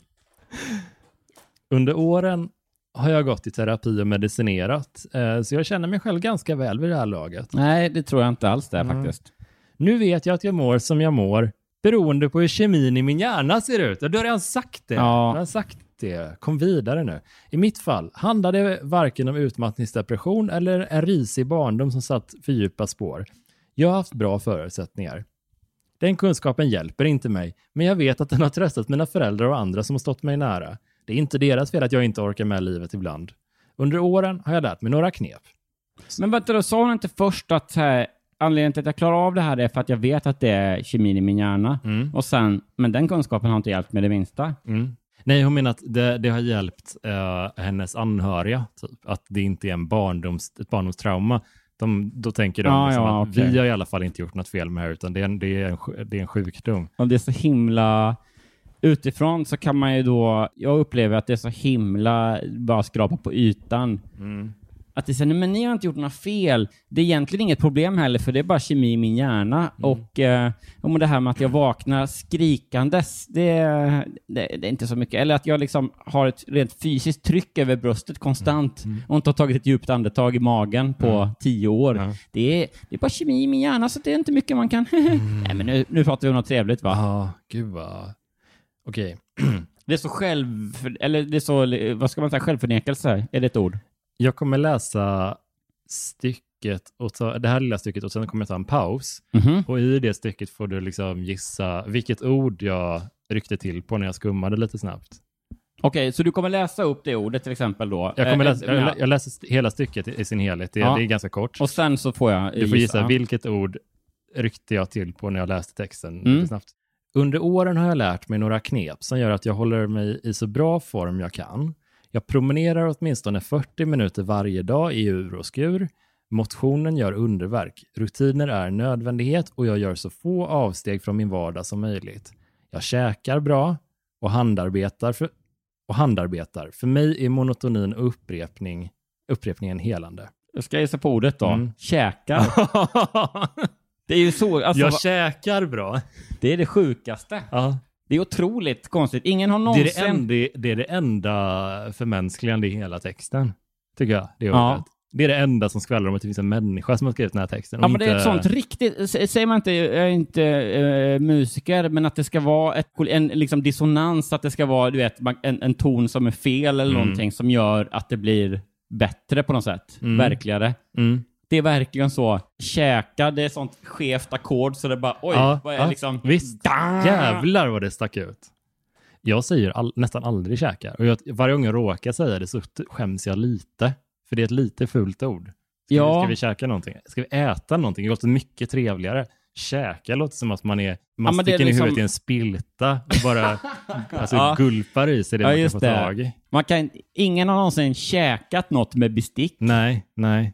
Under åren har jag gått i terapi och medicinerat. Eh, så jag känner mig själv ganska väl vid det här laget. Nej, det tror jag inte alls det Mm. faktiskt. Nu vet jag att jag mår som jag mår beroende på hur kemin i min hjärna ser ut. Och då har jag redan sagt det. Ja. Jag har sagt det. Kom vidare nu. I mitt fall handlar det varken om utmattningsdepression eller en risig barndom som satt för djupa spår. Jag har haft bra förutsättningar. Den kunskapen hjälper inte mig, men jag vet att den har tröstat mina föräldrar och andra som har stått mig nära. Det är inte deras fel att jag inte orkar med livet ibland. Under åren har jag lärt mig några knep. Men vänta då, sa hon inte först att här, anledningen till att jag klarar av det här är för att jag vet att det är kemin i min hjärna. Mm. Och sen, men den kunskapen har inte hjälpt med det minsta. Mm. Nej, hon menar att det, det har hjälpt eh, hennes anhöriga. Typ. Att det inte är en barndoms, ett barndomstrauma. De, då tänker de Ah, liksom ja, att okej. vi har i alla fall inte gjort något fel med det här, utan det är en, det är en, sj- det är en sjukdom. Och det är så himla... Utifrån så kan man ju då... Jag upplever att det är så himla bara skrapa på ytan. Mm. Att det är så, nej, men ni har inte gjort några fel. Det är egentligen inget problem heller, för det är bara kemi i min hjärna. Mm. Och eh, om det här med att jag vaknar skrikandes, det, det, det är inte så mycket. Eller att jag liksom har ett rent fysiskt tryck över bröstet konstant Mm. och inte har tagit ett djupt andetag i magen på Mm. tio år. Ja. Det, är, det är bara kemi i min hjärna, så det är inte mycket man kan... Nej, men nu, nu pratar vi om något trevligt, va? Ja, gud vad... Okej. Det är så själv... Eller det är så... Vad ska man säga? Självförnekelse? Är det ett ord? Jag kommer läsa stycket, och ta, det här lilla stycket, och sen kommer jag ta en paus. Mhm. Och i det stycket får du liksom gissa vilket ord jag ryckte till på när jag skummade lite snabbt. Okej, så du kommer läsa upp det ordet till exempel då? Jag, kommer Eh, läsa, jag, ja. lä- jag läser st- hela stycket i, i sin helhet. Det, Ja. det är ganska kort. Och sen så får jag Du får gissa ja. vilket ord ryckte jag till på när jag läste texten Mm. lite snabbt. Under åren har jag lärt mig några knep som gör att jag håller mig i så bra form jag kan. Jag promenerar åtminstone fyrtio minuter varje dag i ur och skur. Motionen gör underverk. Rutiner är nödvändighet och jag gör så få avsteg från min vardag som möjligt. Jag käkar bra och handarbetar. För, och handarbetar. För mig är monotonin och upprepning upprepningen helande. Jag ska gissa på ordet då. Mm. Käkar. Det är ju så. Alltså, jag va- käkar bra. Det är det sjukaste. Ja. Det är otroligt konstigt. Ingen har Det någonsin... är det, enda, det är det enda förmänskligande i hela texten. Tycker jag. Det är, Ja. det är det enda som skvallrar om att det finns en människa som har skrivit den här texten. Ja, och men det är ett sånt riktigt... s- Säger man inte, jag är inte äh, musiker, men att det ska vara ett, en liksom dissonans, att det ska vara, du vet, man- en, en ton som är fel eller Mm. någonting som gör att det blir bättre på något sätt. Mm. Verkligare. Mm. Det är verkligen så. Käka, det är sånt skevt ackord så det bara, oj, Ja, vad är ja, liksom... visst. Jävlar vad det stack ut. Jag säger all, nästan aldrig käkar. Och jag, varje gång jag råkar säga det så t- skäms jag lite. För det är ett lite fult ord. Ska, Ja. vi, ska vi käka någonting? Ska vi äta någonting? Det låter mycket trevligare. Käka låter som att man är man Ja, men det är sticker liksom- i huvudet i en spilta och bara alltså, Ja. gulpar i sig det Ja, man kan just få det. tag i. Man kan, ingen har någonsin käkat något med bestick. Nej, nej.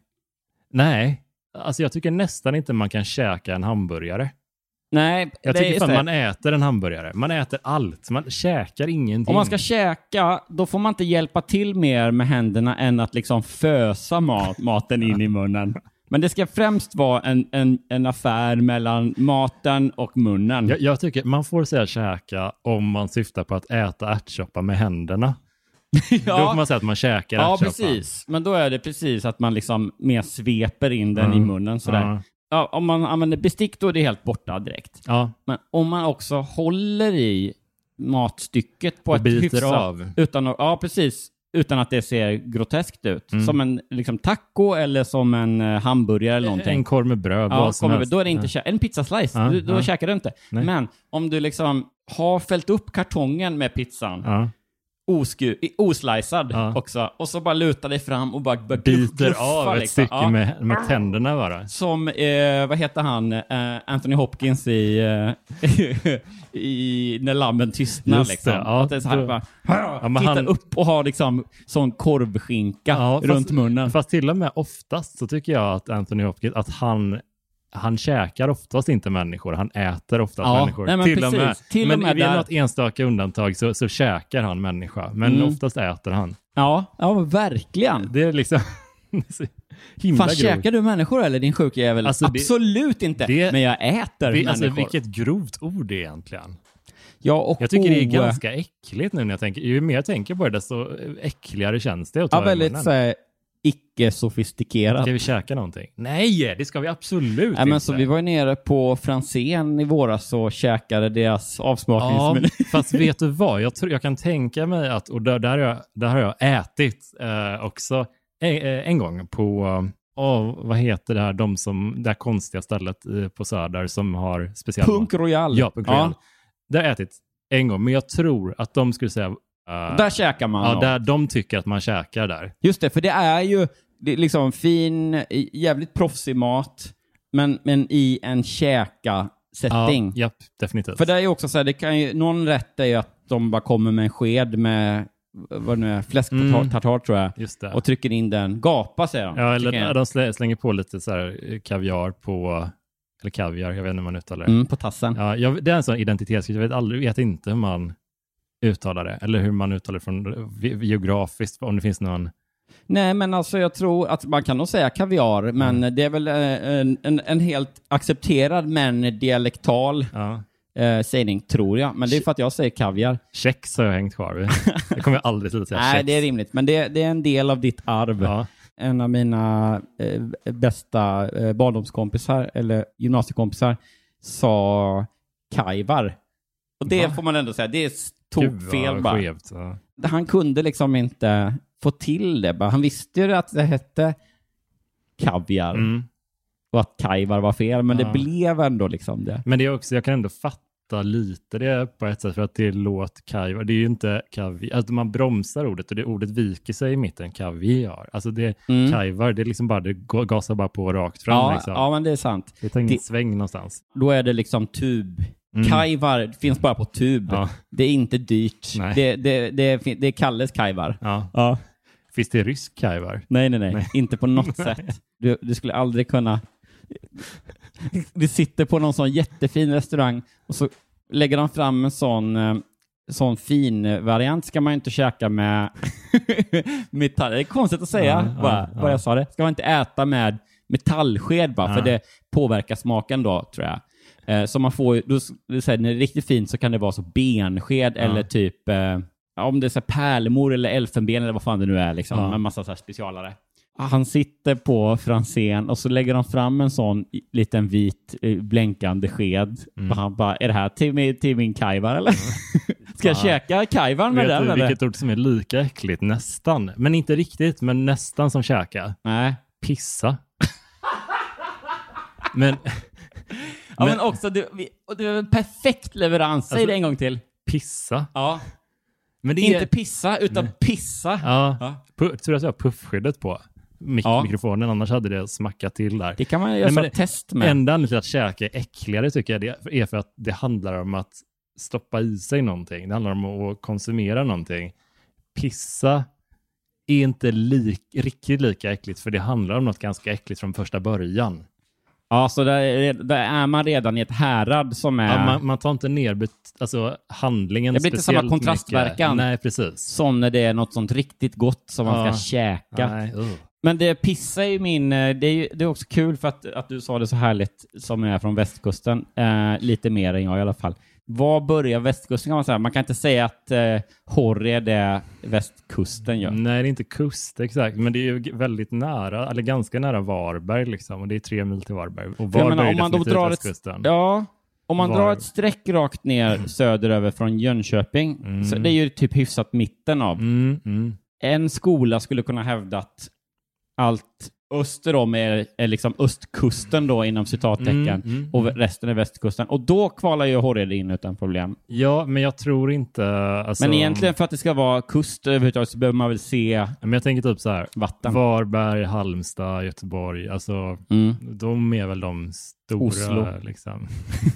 Nej. Alltså jag tycker nästan inte man kan käka en hamburgare. Nej, Jag det är tycker just fan det. man äter en hamburgare. Man äter allt. Man käkar ingenting. Om man ska käka, då får man inte hjälpa till mer med händerna än att liksom fösa mat, maten in i munnen. Men det ska främst vara en, en, en affär mellan maten och munnen. Jag, jag tycker man får säga käka om man syftar på att äta ärtsoppa med händerna. Ja. Då får man säga att man käkar Ja, ärtsoppa. precis. Men då är det precis att man liksom mer sveper in den Mm. i munnen sådär. Ja. Ja, om man använder bestick då är det helt borta direkt. Ja. Men om man också håller i matstycket på Och ett biter hyfsat... av. Utan att, ja, precis. Utan att det ser groteskt ut. Mm. Som en liksom, taco eller som en uh, hamburgare eller någonting. En korv med bröd. Ja, vad som kommer, helst. då är det inte Ja. kä- en pizzaslice. Ja, du, då ja. käkar du inte. Nej. Men om du liksom har fällt upp kartongen med pizzan, Ja. osku, i- oslicead Ja. också, och så bara lutar dig fram och bara börjar Biter gluffa, av ett liksom. stycke Ja. med, med tänderna bara. Som, eh, vad heter han, eh, Anthony Hopkins i, eh, i När lammen tystnar. Just Liksom. det, ja. Att det är så här, Då- bara, Ja, men tittar han- upp och har liksom sån korvskinka Ja, fast- runt munnen. Fast till och med oftast så tycker jag att Anthony Hopkins, att han han käkar oftast inte människor, han äter oftast Ja, människor. nej, men till och precis. med. Till och men med vid där- något enstaka undantag så, så käkar han människa. Men Mm. oftast äter han. Ja, ja verkligen. Det är liksom det är så himla Fan, grovt. käkar du människor eller din sjuka jävel? Alltså, det- Absolut inte, det- men jag äter Vi, människor. alltså, vilket grovt ord det är egentligen. Ja, och Jag tycker det är o- ganska äckligt nu när jag tänker. Ju mer jag tänker på det, desto äckligare känns det att ta Ja, i väldigt munnen. så här, icke-sofistikerat. Ska vi käka någonting? Nej, det ska vi absolut Nej, inte. men så vi var ju nere på Franzén i våras och käkade deras Ja, avsmakningsmeny. fast vet du vad? Jag, tror, jag kan tänka mig att, och där, där, har, jag, där har jag ätit eh, också en, en gång på, oh, vad heter det här, de som, det här konstiga stället eh, på Söder som har speciellt. Punk Royal. Ja, Punk Royal. Där har jag ätit en gång, men jag tror att de skulle säga... eh, Där käkar man. Ja, då. där de tycker att man käkar där. Just det, för det är ju det är liksom fin, jävligt proffsig mat, men, men i en käka-setting. Ja, japp, definitivt. För det är ju också så här, det kan ju, någon rätt är ju att de bara kommer med en sked med vad det nu är, fläsktartar Mm. tror jag. Just det. Och trycker in den. Gapa säger de. Ja, tycker eller jag. de slä- slänger på lite så här eh, kaviar på, eller kaviar, jag vet inte hur man uttalar det. Mm, på tassen. Ja, jag, det är en sån identitetskris, jag vet, aldrig, vet inte hur man uttalar det, eller hur man uttalar det från vi- geografiskt, om det finns någon... Nej, men alltså jag tror att man kan nog säga kaviar, men Mm. det är väl eh, en, en, en helt accepterad men dialektal Ja. eh, sägning, tror jag. Men det är för att jag säger kaviar. Kex har jag hängt kvar vid. Det kommer jag aldrig sluta säga. Nej, kex. det är rimligt, men det, det är en del av ditt arv. Ja. En av mina eh, bästa eh, barndomskompisar, eller gymnasiekompisar, sa kajvar. Och det Va? får man ändå säga, det är Gud, vad tokfel bara. skevt, ja. Han kunde liksom inte få till det. Bara. Han visste ju att det hette kaviar. Mm. Och att kajvar var fel, men Ja. det blev ändå liksom det. Men det är också, jag kan ändå fatta lite det på ett sätt, för att det låt kaviar. Det är ju inte kaviar, alltså man bromsar ordet och det ordet viker sig i mitten, kaviar. Alltså det, Mm. kajvar, det är liksom bara, det går- gasar bara på rakt fram Ja, liksom. ja, men det är sant. Det tar ingen Det- sväng någonstans. Då är det liksom tub. Mm. Kajvar finns bara på tub. Ja. Det är inte dyrt. Nej. Det, det, det, det, det är Kalles kajvar. Ja. Ja. Finns det rysk kajvar? Nej, nej, nej, Nej. inte på något sätt. Du, du skulle aldrig kunna... Du sitter på någon sån jättefin restaurang och så lägger de fram en sån eh, sån fin variant ska man ju inte käka med metall. Det är konstigt att säga ja, bara, ja, vad ja. jag sa det. Ska man inte äta med metallsked bara, ja. för det påverkar smaken då, tror jag. Eh, så man får, då, då säger, när det är riktigt fint så kan det vara så bensked ja. eller typ, eh, om det är så här pärlemor eller elfenben eller vad fan det nu är liksom, ja. med massa så här specialare. Han sitter på Franzén och så lägger han fram en sån liten vit blänkande sked. Mm. Och han bara, är det här till min, till min kajvar eller? Ska jag käka kajvar med den? Vet du vilket ord som är lika äckligt? Nästan. Men inte riktigt, men nästan som käka. Nej. Pissa. men... Ja, men, men också, det, det är en perfekt leverans. Säg alltså, det en gång till. Pissa? Ja. Men det inte är... pissa, utan Nej. pissa. Ja. ja. P- tror jag att jag har puffskyddet på mik- ja. mikrofonen, annars hade det smackat till där. Det kan man göra ett test med. Enda anledningen till att käka är äckligare tycker jag det är för att det handlar om att stoppa i sig någonting. Det handlar om att konsumera någonting. Pissa är inte lik, riktigt lika äckligt, för det handlar om något ganska äckligt från första början. Ja, så där, där är man redan i ett härad som är... Ja, man, man tar inte ner bet, alltså handlingen det blir inte samma kontrastverkan. Nej, precis. Som när det är något sånt riktigt gott som man ja. ska käka. Nej, uh. Men det pissar ju min... Det är, ju, det är också kul för att, att du sa det så härligt som är från västkusten. Eh, lite mer än jag i alla fall. Var börjar västkusten kan man säga? Man kan inte säga att eh, Horred är västkusten. Ja. Nej, det är inte kust exakt. Men det är ju väldigt nära, eller ganska nära Varberg liksom. Och det är tre mil till Varberg. Och Varberg menar, är om man då drar västkusten. Ett, ja, om man Var... drar ett streck rakt ner mm. söderöver från Jönköping. Mm. Så det är ju typ hyfsat mitten av. Mm, mm. En skola skulle kunna hävda att allt öster om är, är liksom östkusten då inom citattecken mm, mm, och resten är västkusten. Och då kvalar ju Horred in utan problem. Ja, men jag tror inte... Alltså... Men egentligen för att det ska vara kust överhuvudtaget så behöver man väl se men jag tänker typ så här. Vatten. Varberg, Halmstad, Göteborg. Alltså, mm. de är väl de stora... Oslo. Liksom.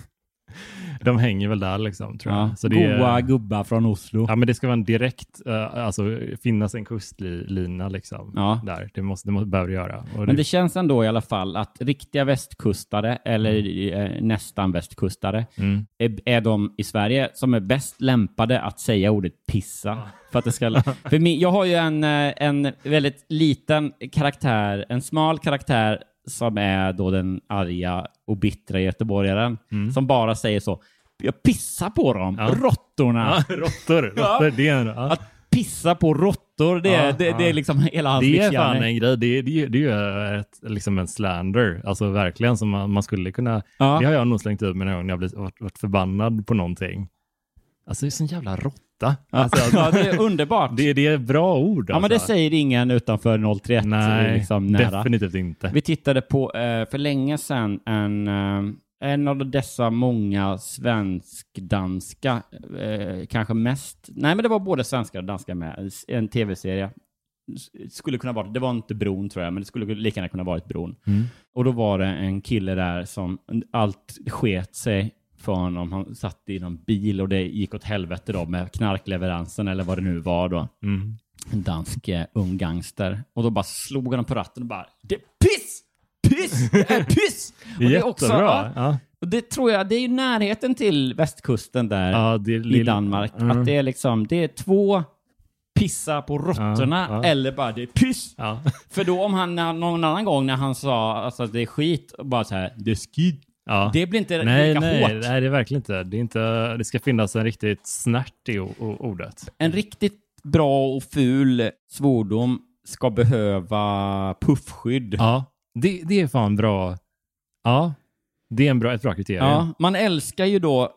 De hänger väl där liksom, tror jag. Ja, så det goa är, gubbar från Oslo. Ja, men det ska vara en direkt, uh, alltså finnas en kustlina liksom. Ja. Där. Det måste det måste, behöver göra. Och men det... det känns ändå i alla fall att riktiga västkustare, eller mm. eh, nästan västkustare, mm. är, är de i Sverige som är bäst lämpade att säga ordet pissa. Ja. För att det ska, för min, jag har ju en, en väldigt liten karaktär, en smal karaktär som är då den arga och bittra göteborgaren mm. som bara säger så: jag pissar på dem, ja. råttorna. Ja, råttor, råttor ja. det är, ja. Att pissa på råttor, det, ja, det, ja. det är liksom hela hans det är fan en grej, det är, det är, det är ett, liksom en slander, alltså verkligen som man, man skulle kunna, ja. Det har jag nog slängt ut med någon gång när jag blivit, varit, varit förbannad på någonting. Alltså det är sån jävla råtta. Alltså, ja, det är underbart. Det, det är bra ord. Alltså. Ja, men det säger ingen utanför noll tre ett. Nej, liksom nära. Definitivt inte. Vi tittade på eh, för länge sedan en, eh, en av dessa många svensk-danska, eh, kanske mest, nej men det var både svenska och danska med, en tv-serie. Skulle kunna vara, det var inte Bron tror jag, men det skulle lika gärna kunna varit Bron. Mm. Och då var det en kille där som allt sket sig för honom. Han satt i någon bil och det gick åt helvete då med knarkleveransen eller vad det nu var då. Mm. En dansk eh, ung gangster. Och då bara slog han på ratten och bara, det är piss! Piss! Det är piss! Och det är också, ja, ja. Och det tror jag, det är ju närheten till västkusten där ja, det är i Danmark. Mm. Att det är liksom, det är två pissa på råttorna ja, ja. eller bara det är piss. Ja. För då om han någon annan gång när han sa alltså det är skit och bara så här, det är skid. Ja. Det blir inte nej, lika nej, hårt. Nej, det är verkligen inte. Det, är inte. det ska finnas en riktigt snärt i ordet. En riktigt bra och ful svordom ska behöva puffskydd. Ja, det, det är fan bra. Ja, det är en bra, ett bra kriterium. Ja, man älskar ju då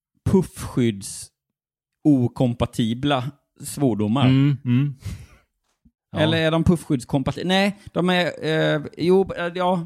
puffskydds okompatibla svordomar. Mm, mm. Ja. Eller är de puffskyddskompatibla? Nej, de är eh, jo, ja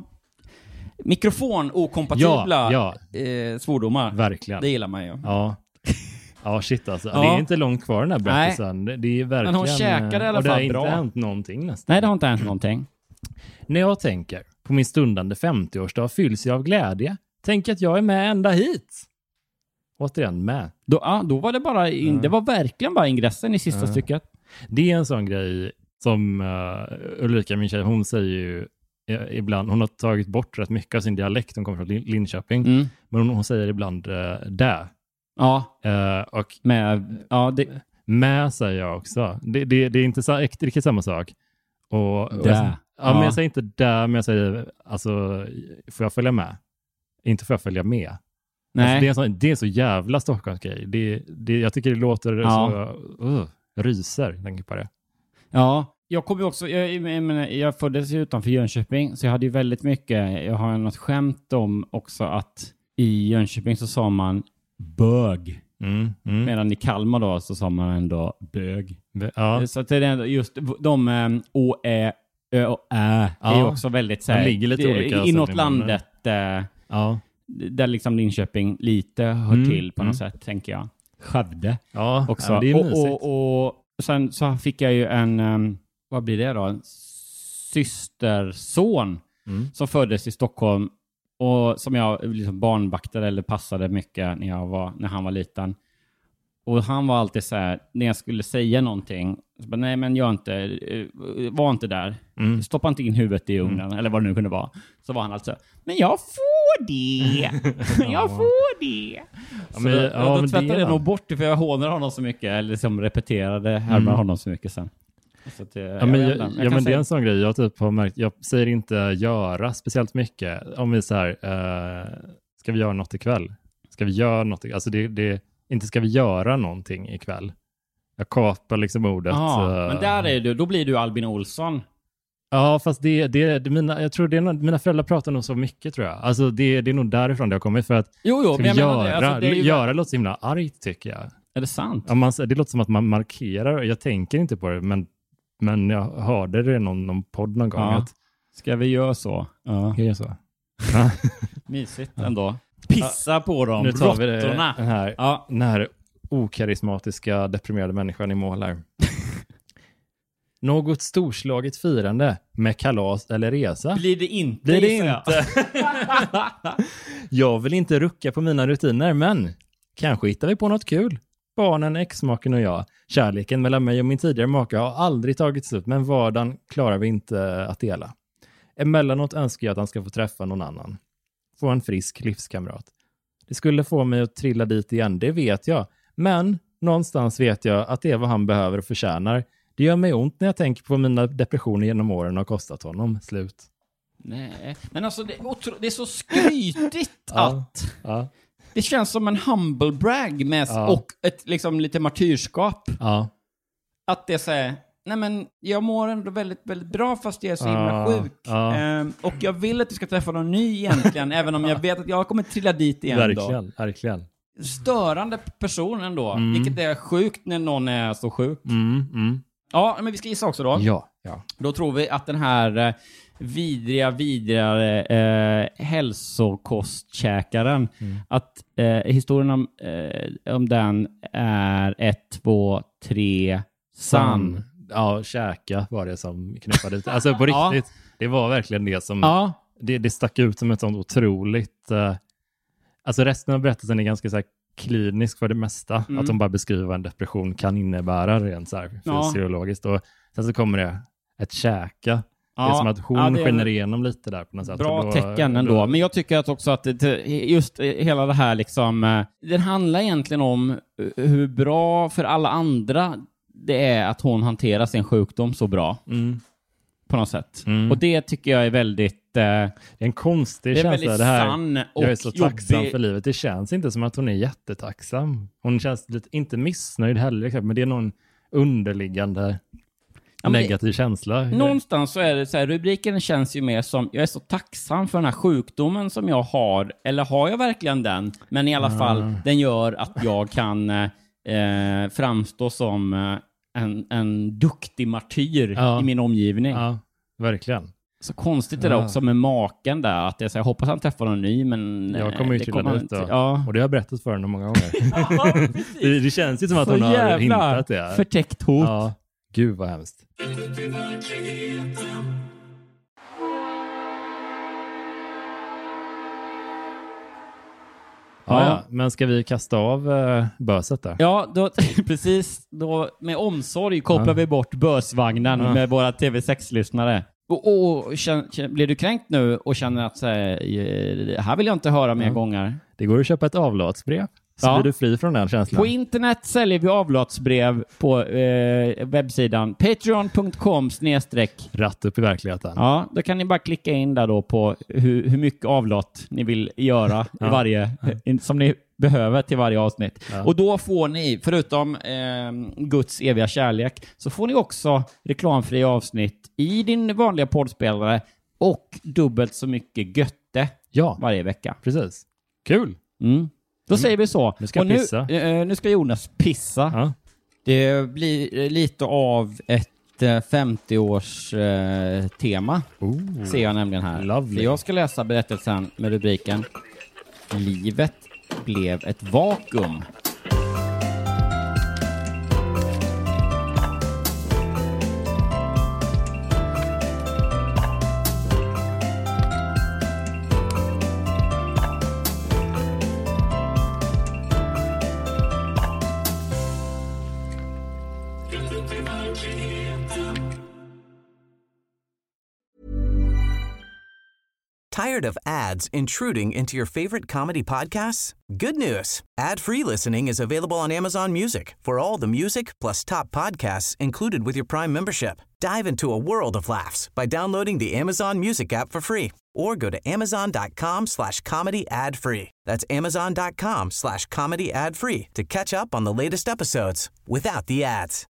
mikrofon-okompatibla ja, ja. Eh, svordomar. Verkligen. Det gillar man ju. Ja. Ja, shit alltså. Ja. Det är inte långt kvar den här berättelsen. Det, det är verkligen... Men hon käkade i alla och det har fall inte bra. hänt någonting nästan. Nej, det har inte hänt någonting. När jag tänker på min stundande femtioårsdag fylls jag av glädje. Tänk att jag är med ända hit. Återigen med. Då, ja, då var det bara in, mm. det var verkligen bara ingressen i sista mm. stycket. Det är en sån grej som uh, Ulrika, min tjej, hon säger ju ibland, hon har tagit bort rätt mycket av sin dialekt, hon kommer från Linköping, mm. men hon, hon säger ibland uh, där. Ja. Uh, och med, ja, det... med säger jag också. Det, det, det är inte så, riktigt samma sak. Och, och där. Jag, ja, ja. men jag säger inte där, men jag säger, alltså, får jag följa med? Inte får jag följa med. Nej. Alltså, det, är en så, det är så jävla Stockholmsgrej. Det, det, jag tycker det låter ja. så, uh, ryser, tänker på det. Ja. Jag kom ju också, jag, jag, menar, jag föddes ju utanför Jönköping, så jag hade ju väldigt mycket, jag har något skämt om också att i Jönköping så sa man bög. Mm, mm. Medan i Kalmar då så sa man ändå bög. Ja. Så att det är ändå just de um, å, ä, ö och ä ja. är ju också väldigt så här, de ligger lite det, olika inåt landet äh, ja. där liksom Linköping lite hör mm, till på mm. något sätt, tänker jag. Skövde ja, också. Ja, det är mysigt. och, och, och sen så fick jag ju en um, vad blir det då? En systerson mm. som föddes i Stockholm och som jag liksom barnvaktade eller passade mycket när, jag var, när han var liten. Och han var alltid så här, när jag skulle säga någonting, så bara, nej men jag inte, var inte där. Mm. Stoppa inte in huvudet i ugnen, mm. eller vad det nu kunde vara. Så var han alltså, men jag får det. jag får det. Så men, då, ja, då tvättade det jag nog bort det, för jag hånade honom så mycket, eller liksom repeterade härmade mm. honom så mycket sen. Så att, ja, men, jag, jag, jag men det är en sån grej jag typ har märkt. Jag säger inte göra speciellt mycket. Om vi så här, uh, ska vi göra något ikväll? Ska vi göra något? Alltså det, det inte ska vi göra någonting ikväll. Jag kapar liksom ordet. Ja, uh, men där är du, då blir du Albin Olsson. Ja, fast det, det, det mina, jag tror det är, mina föräldrar pratar nog så mycket, tror jag. Alltså det, det är nog därifrån det har kommit, för att jo, jo, men jag göra, menar det, alltså, det är ju... göra låter så himla argt, tycker jag. Är det sant? Ja, man, det låter som att man markerar, jag tänker inte på det, men Men jag hörde det i någon, någon podd någon gång. Ja. Att, ska vi göra så? Ja. Ska vi göra så? Mysigt ändå. Pissa ja. på dem. Nu tar vi det, råttorna. den, här, ja. den här okarismatiska, deprimerade människan i mål här. Något storslaget firande med kalas eller resa? Blir det inte? Blir det inte? Jag vill inte rucka på mina rutiner, men kanske hittar vi på något kul. Barnen, exmaken och jag. Kärleken mellan mig och min tidigare maka har aldrig tagits upp, men vardagen klarar vi inte att dela. Emellanåt önskar jag att han ska få träffa någon annan. Få en frisk livskamrat. Det skulle få mig att trilla dit igen, det vet jag. Men någonstans vet jag att det är vad han behöver och förtjänar. Det gör mig ont när jag tänker på mina depressioner genom åren har kostat honom. Slut. Nej, men alltså det är, otro- det är så skrytigt ja. att... Ja. Det känns som en humble brag med ja. och ett liksom lite martyrskap. Ja. Att det säger, nej men jag mår ändå väldigt, väldigt bra fast jag är så himla ja. sjuk. Ja. Ehm, och jag vill att du ska träffa någon ny egentligen, även om jag vet att jag kommer trilla dit igen. Verkligen, då. verkligen. Störande person ändå, mm. vilket är sjukt när någon är så sjuk. Mm, mm. Ja, men vi ska gissa också då. Ja, ja. Då tror vi att den här eh, vidriga, vidriga eh, hälsokostkäkaren, mm. att eh, historien om, eh, om den är ett, två, tre, sann. Ja, käka var det som knuffade ut. Alltså på riktigt, ja. Det var verkligen det som, ja. det, det stack ut som ett sånt otroligt, eh, alltså resten av berättelsen är ganska så här klinisk för det mesta. Mm. Att de bara beskriver vad en depression kan innebära rent så här ja. fysiologiskt. Och sen så kommer det ett käka. Ja. Det är som att hon ja, skiner igenom lite där på något sätt. Bra då, tecken ändå. Då... Men jag tycker att också att det, just hela det här liksom, den handlar egentligen om hur bra för alla andra det är att hon hanterar sin sjukdom så bra. Mm. På något sätt. Mm. Och det tycker jag är väldigt... Eh, det är en konstig det är känsla. Väldigt det här, sann och jag är så tacksam jobbig. för livet. Det känns inte som att hon är jättetacksam. Hon känns lite, inte missnöjd heller. Men det är någon underliggande ja, negativ det, känsla. Någonstans så är det så här, rubriken känns ju mer som, jag är så tacksam för den här sjukdomen som jag har. Eller har jag verkligen den? Men i alla mm. fall, den gör att jag kan eh, framstå som... Eh, En, en duktig martyr ja. i min omgivning. Ja, verkligen. Så konstigt är det ja. också med maken där. Att jag, så jag hoppas han träffar någon ny, men... Jag kommer ju trilla dit då. Ja. Och det har jag berättat för henne många gånger. ja, det, det känns ju som att så hon har hintat det. Förtäckt hot. Ja, gud vad hemskt. Ja, ja, men ska vi kasta av uh, böset där? Ja, då, precis. Då, med omsorg kopplar ja. vi bort bösvagnen ja. med våra T V sex-lyssnare. Och, och, och känn, känn, blir du kränkt nu och känner att så här, här vill jag inte höra mer ja. gånger? Det går att köpa ett avlatsbrev. Så Ja. blir du fri från den känslan. På internet säljer vi avlatsbrev på eh, webbsidan patreon punkt com snedstreck Rätt upp i verkligheten. Ja, då kan ni bara klicka in där då på hur, hur mycket avlat ni vill göra Ja. i varje, in, som ni behöver till varje avsnitt. Ja. Och då får ni, förutom eh, Guds eviga kärlek, så får ni också reklamfria avsnitt i din vanliga poddspelare och dubbelt så mycket götte Ja. varje vecka. Precis. Kul. Mm. Då säger vi så. Nu ska jag och nu, pissa. eh, nu ska Jonas pissa. Ja. Det blir eh, lite av ett eh, femtio-års eh, tema. Ooh. Ser jag nämligen här. Lovely. För jag ska läsa berättelsen med rubriken Livet blev ett vakuum. Tired of ads intruding into your favorite comedy podcasts? Good news. Ad-free listening is available on Amazon Music for all the music plus top podcasts included with your Prime membership. Dive into a world of laughs by downloading the Amazon Music app for free or go to amazon.com slash comedy ad free. That's amazon.com slash comedy ad free to catch up on the latest episodes without the ads.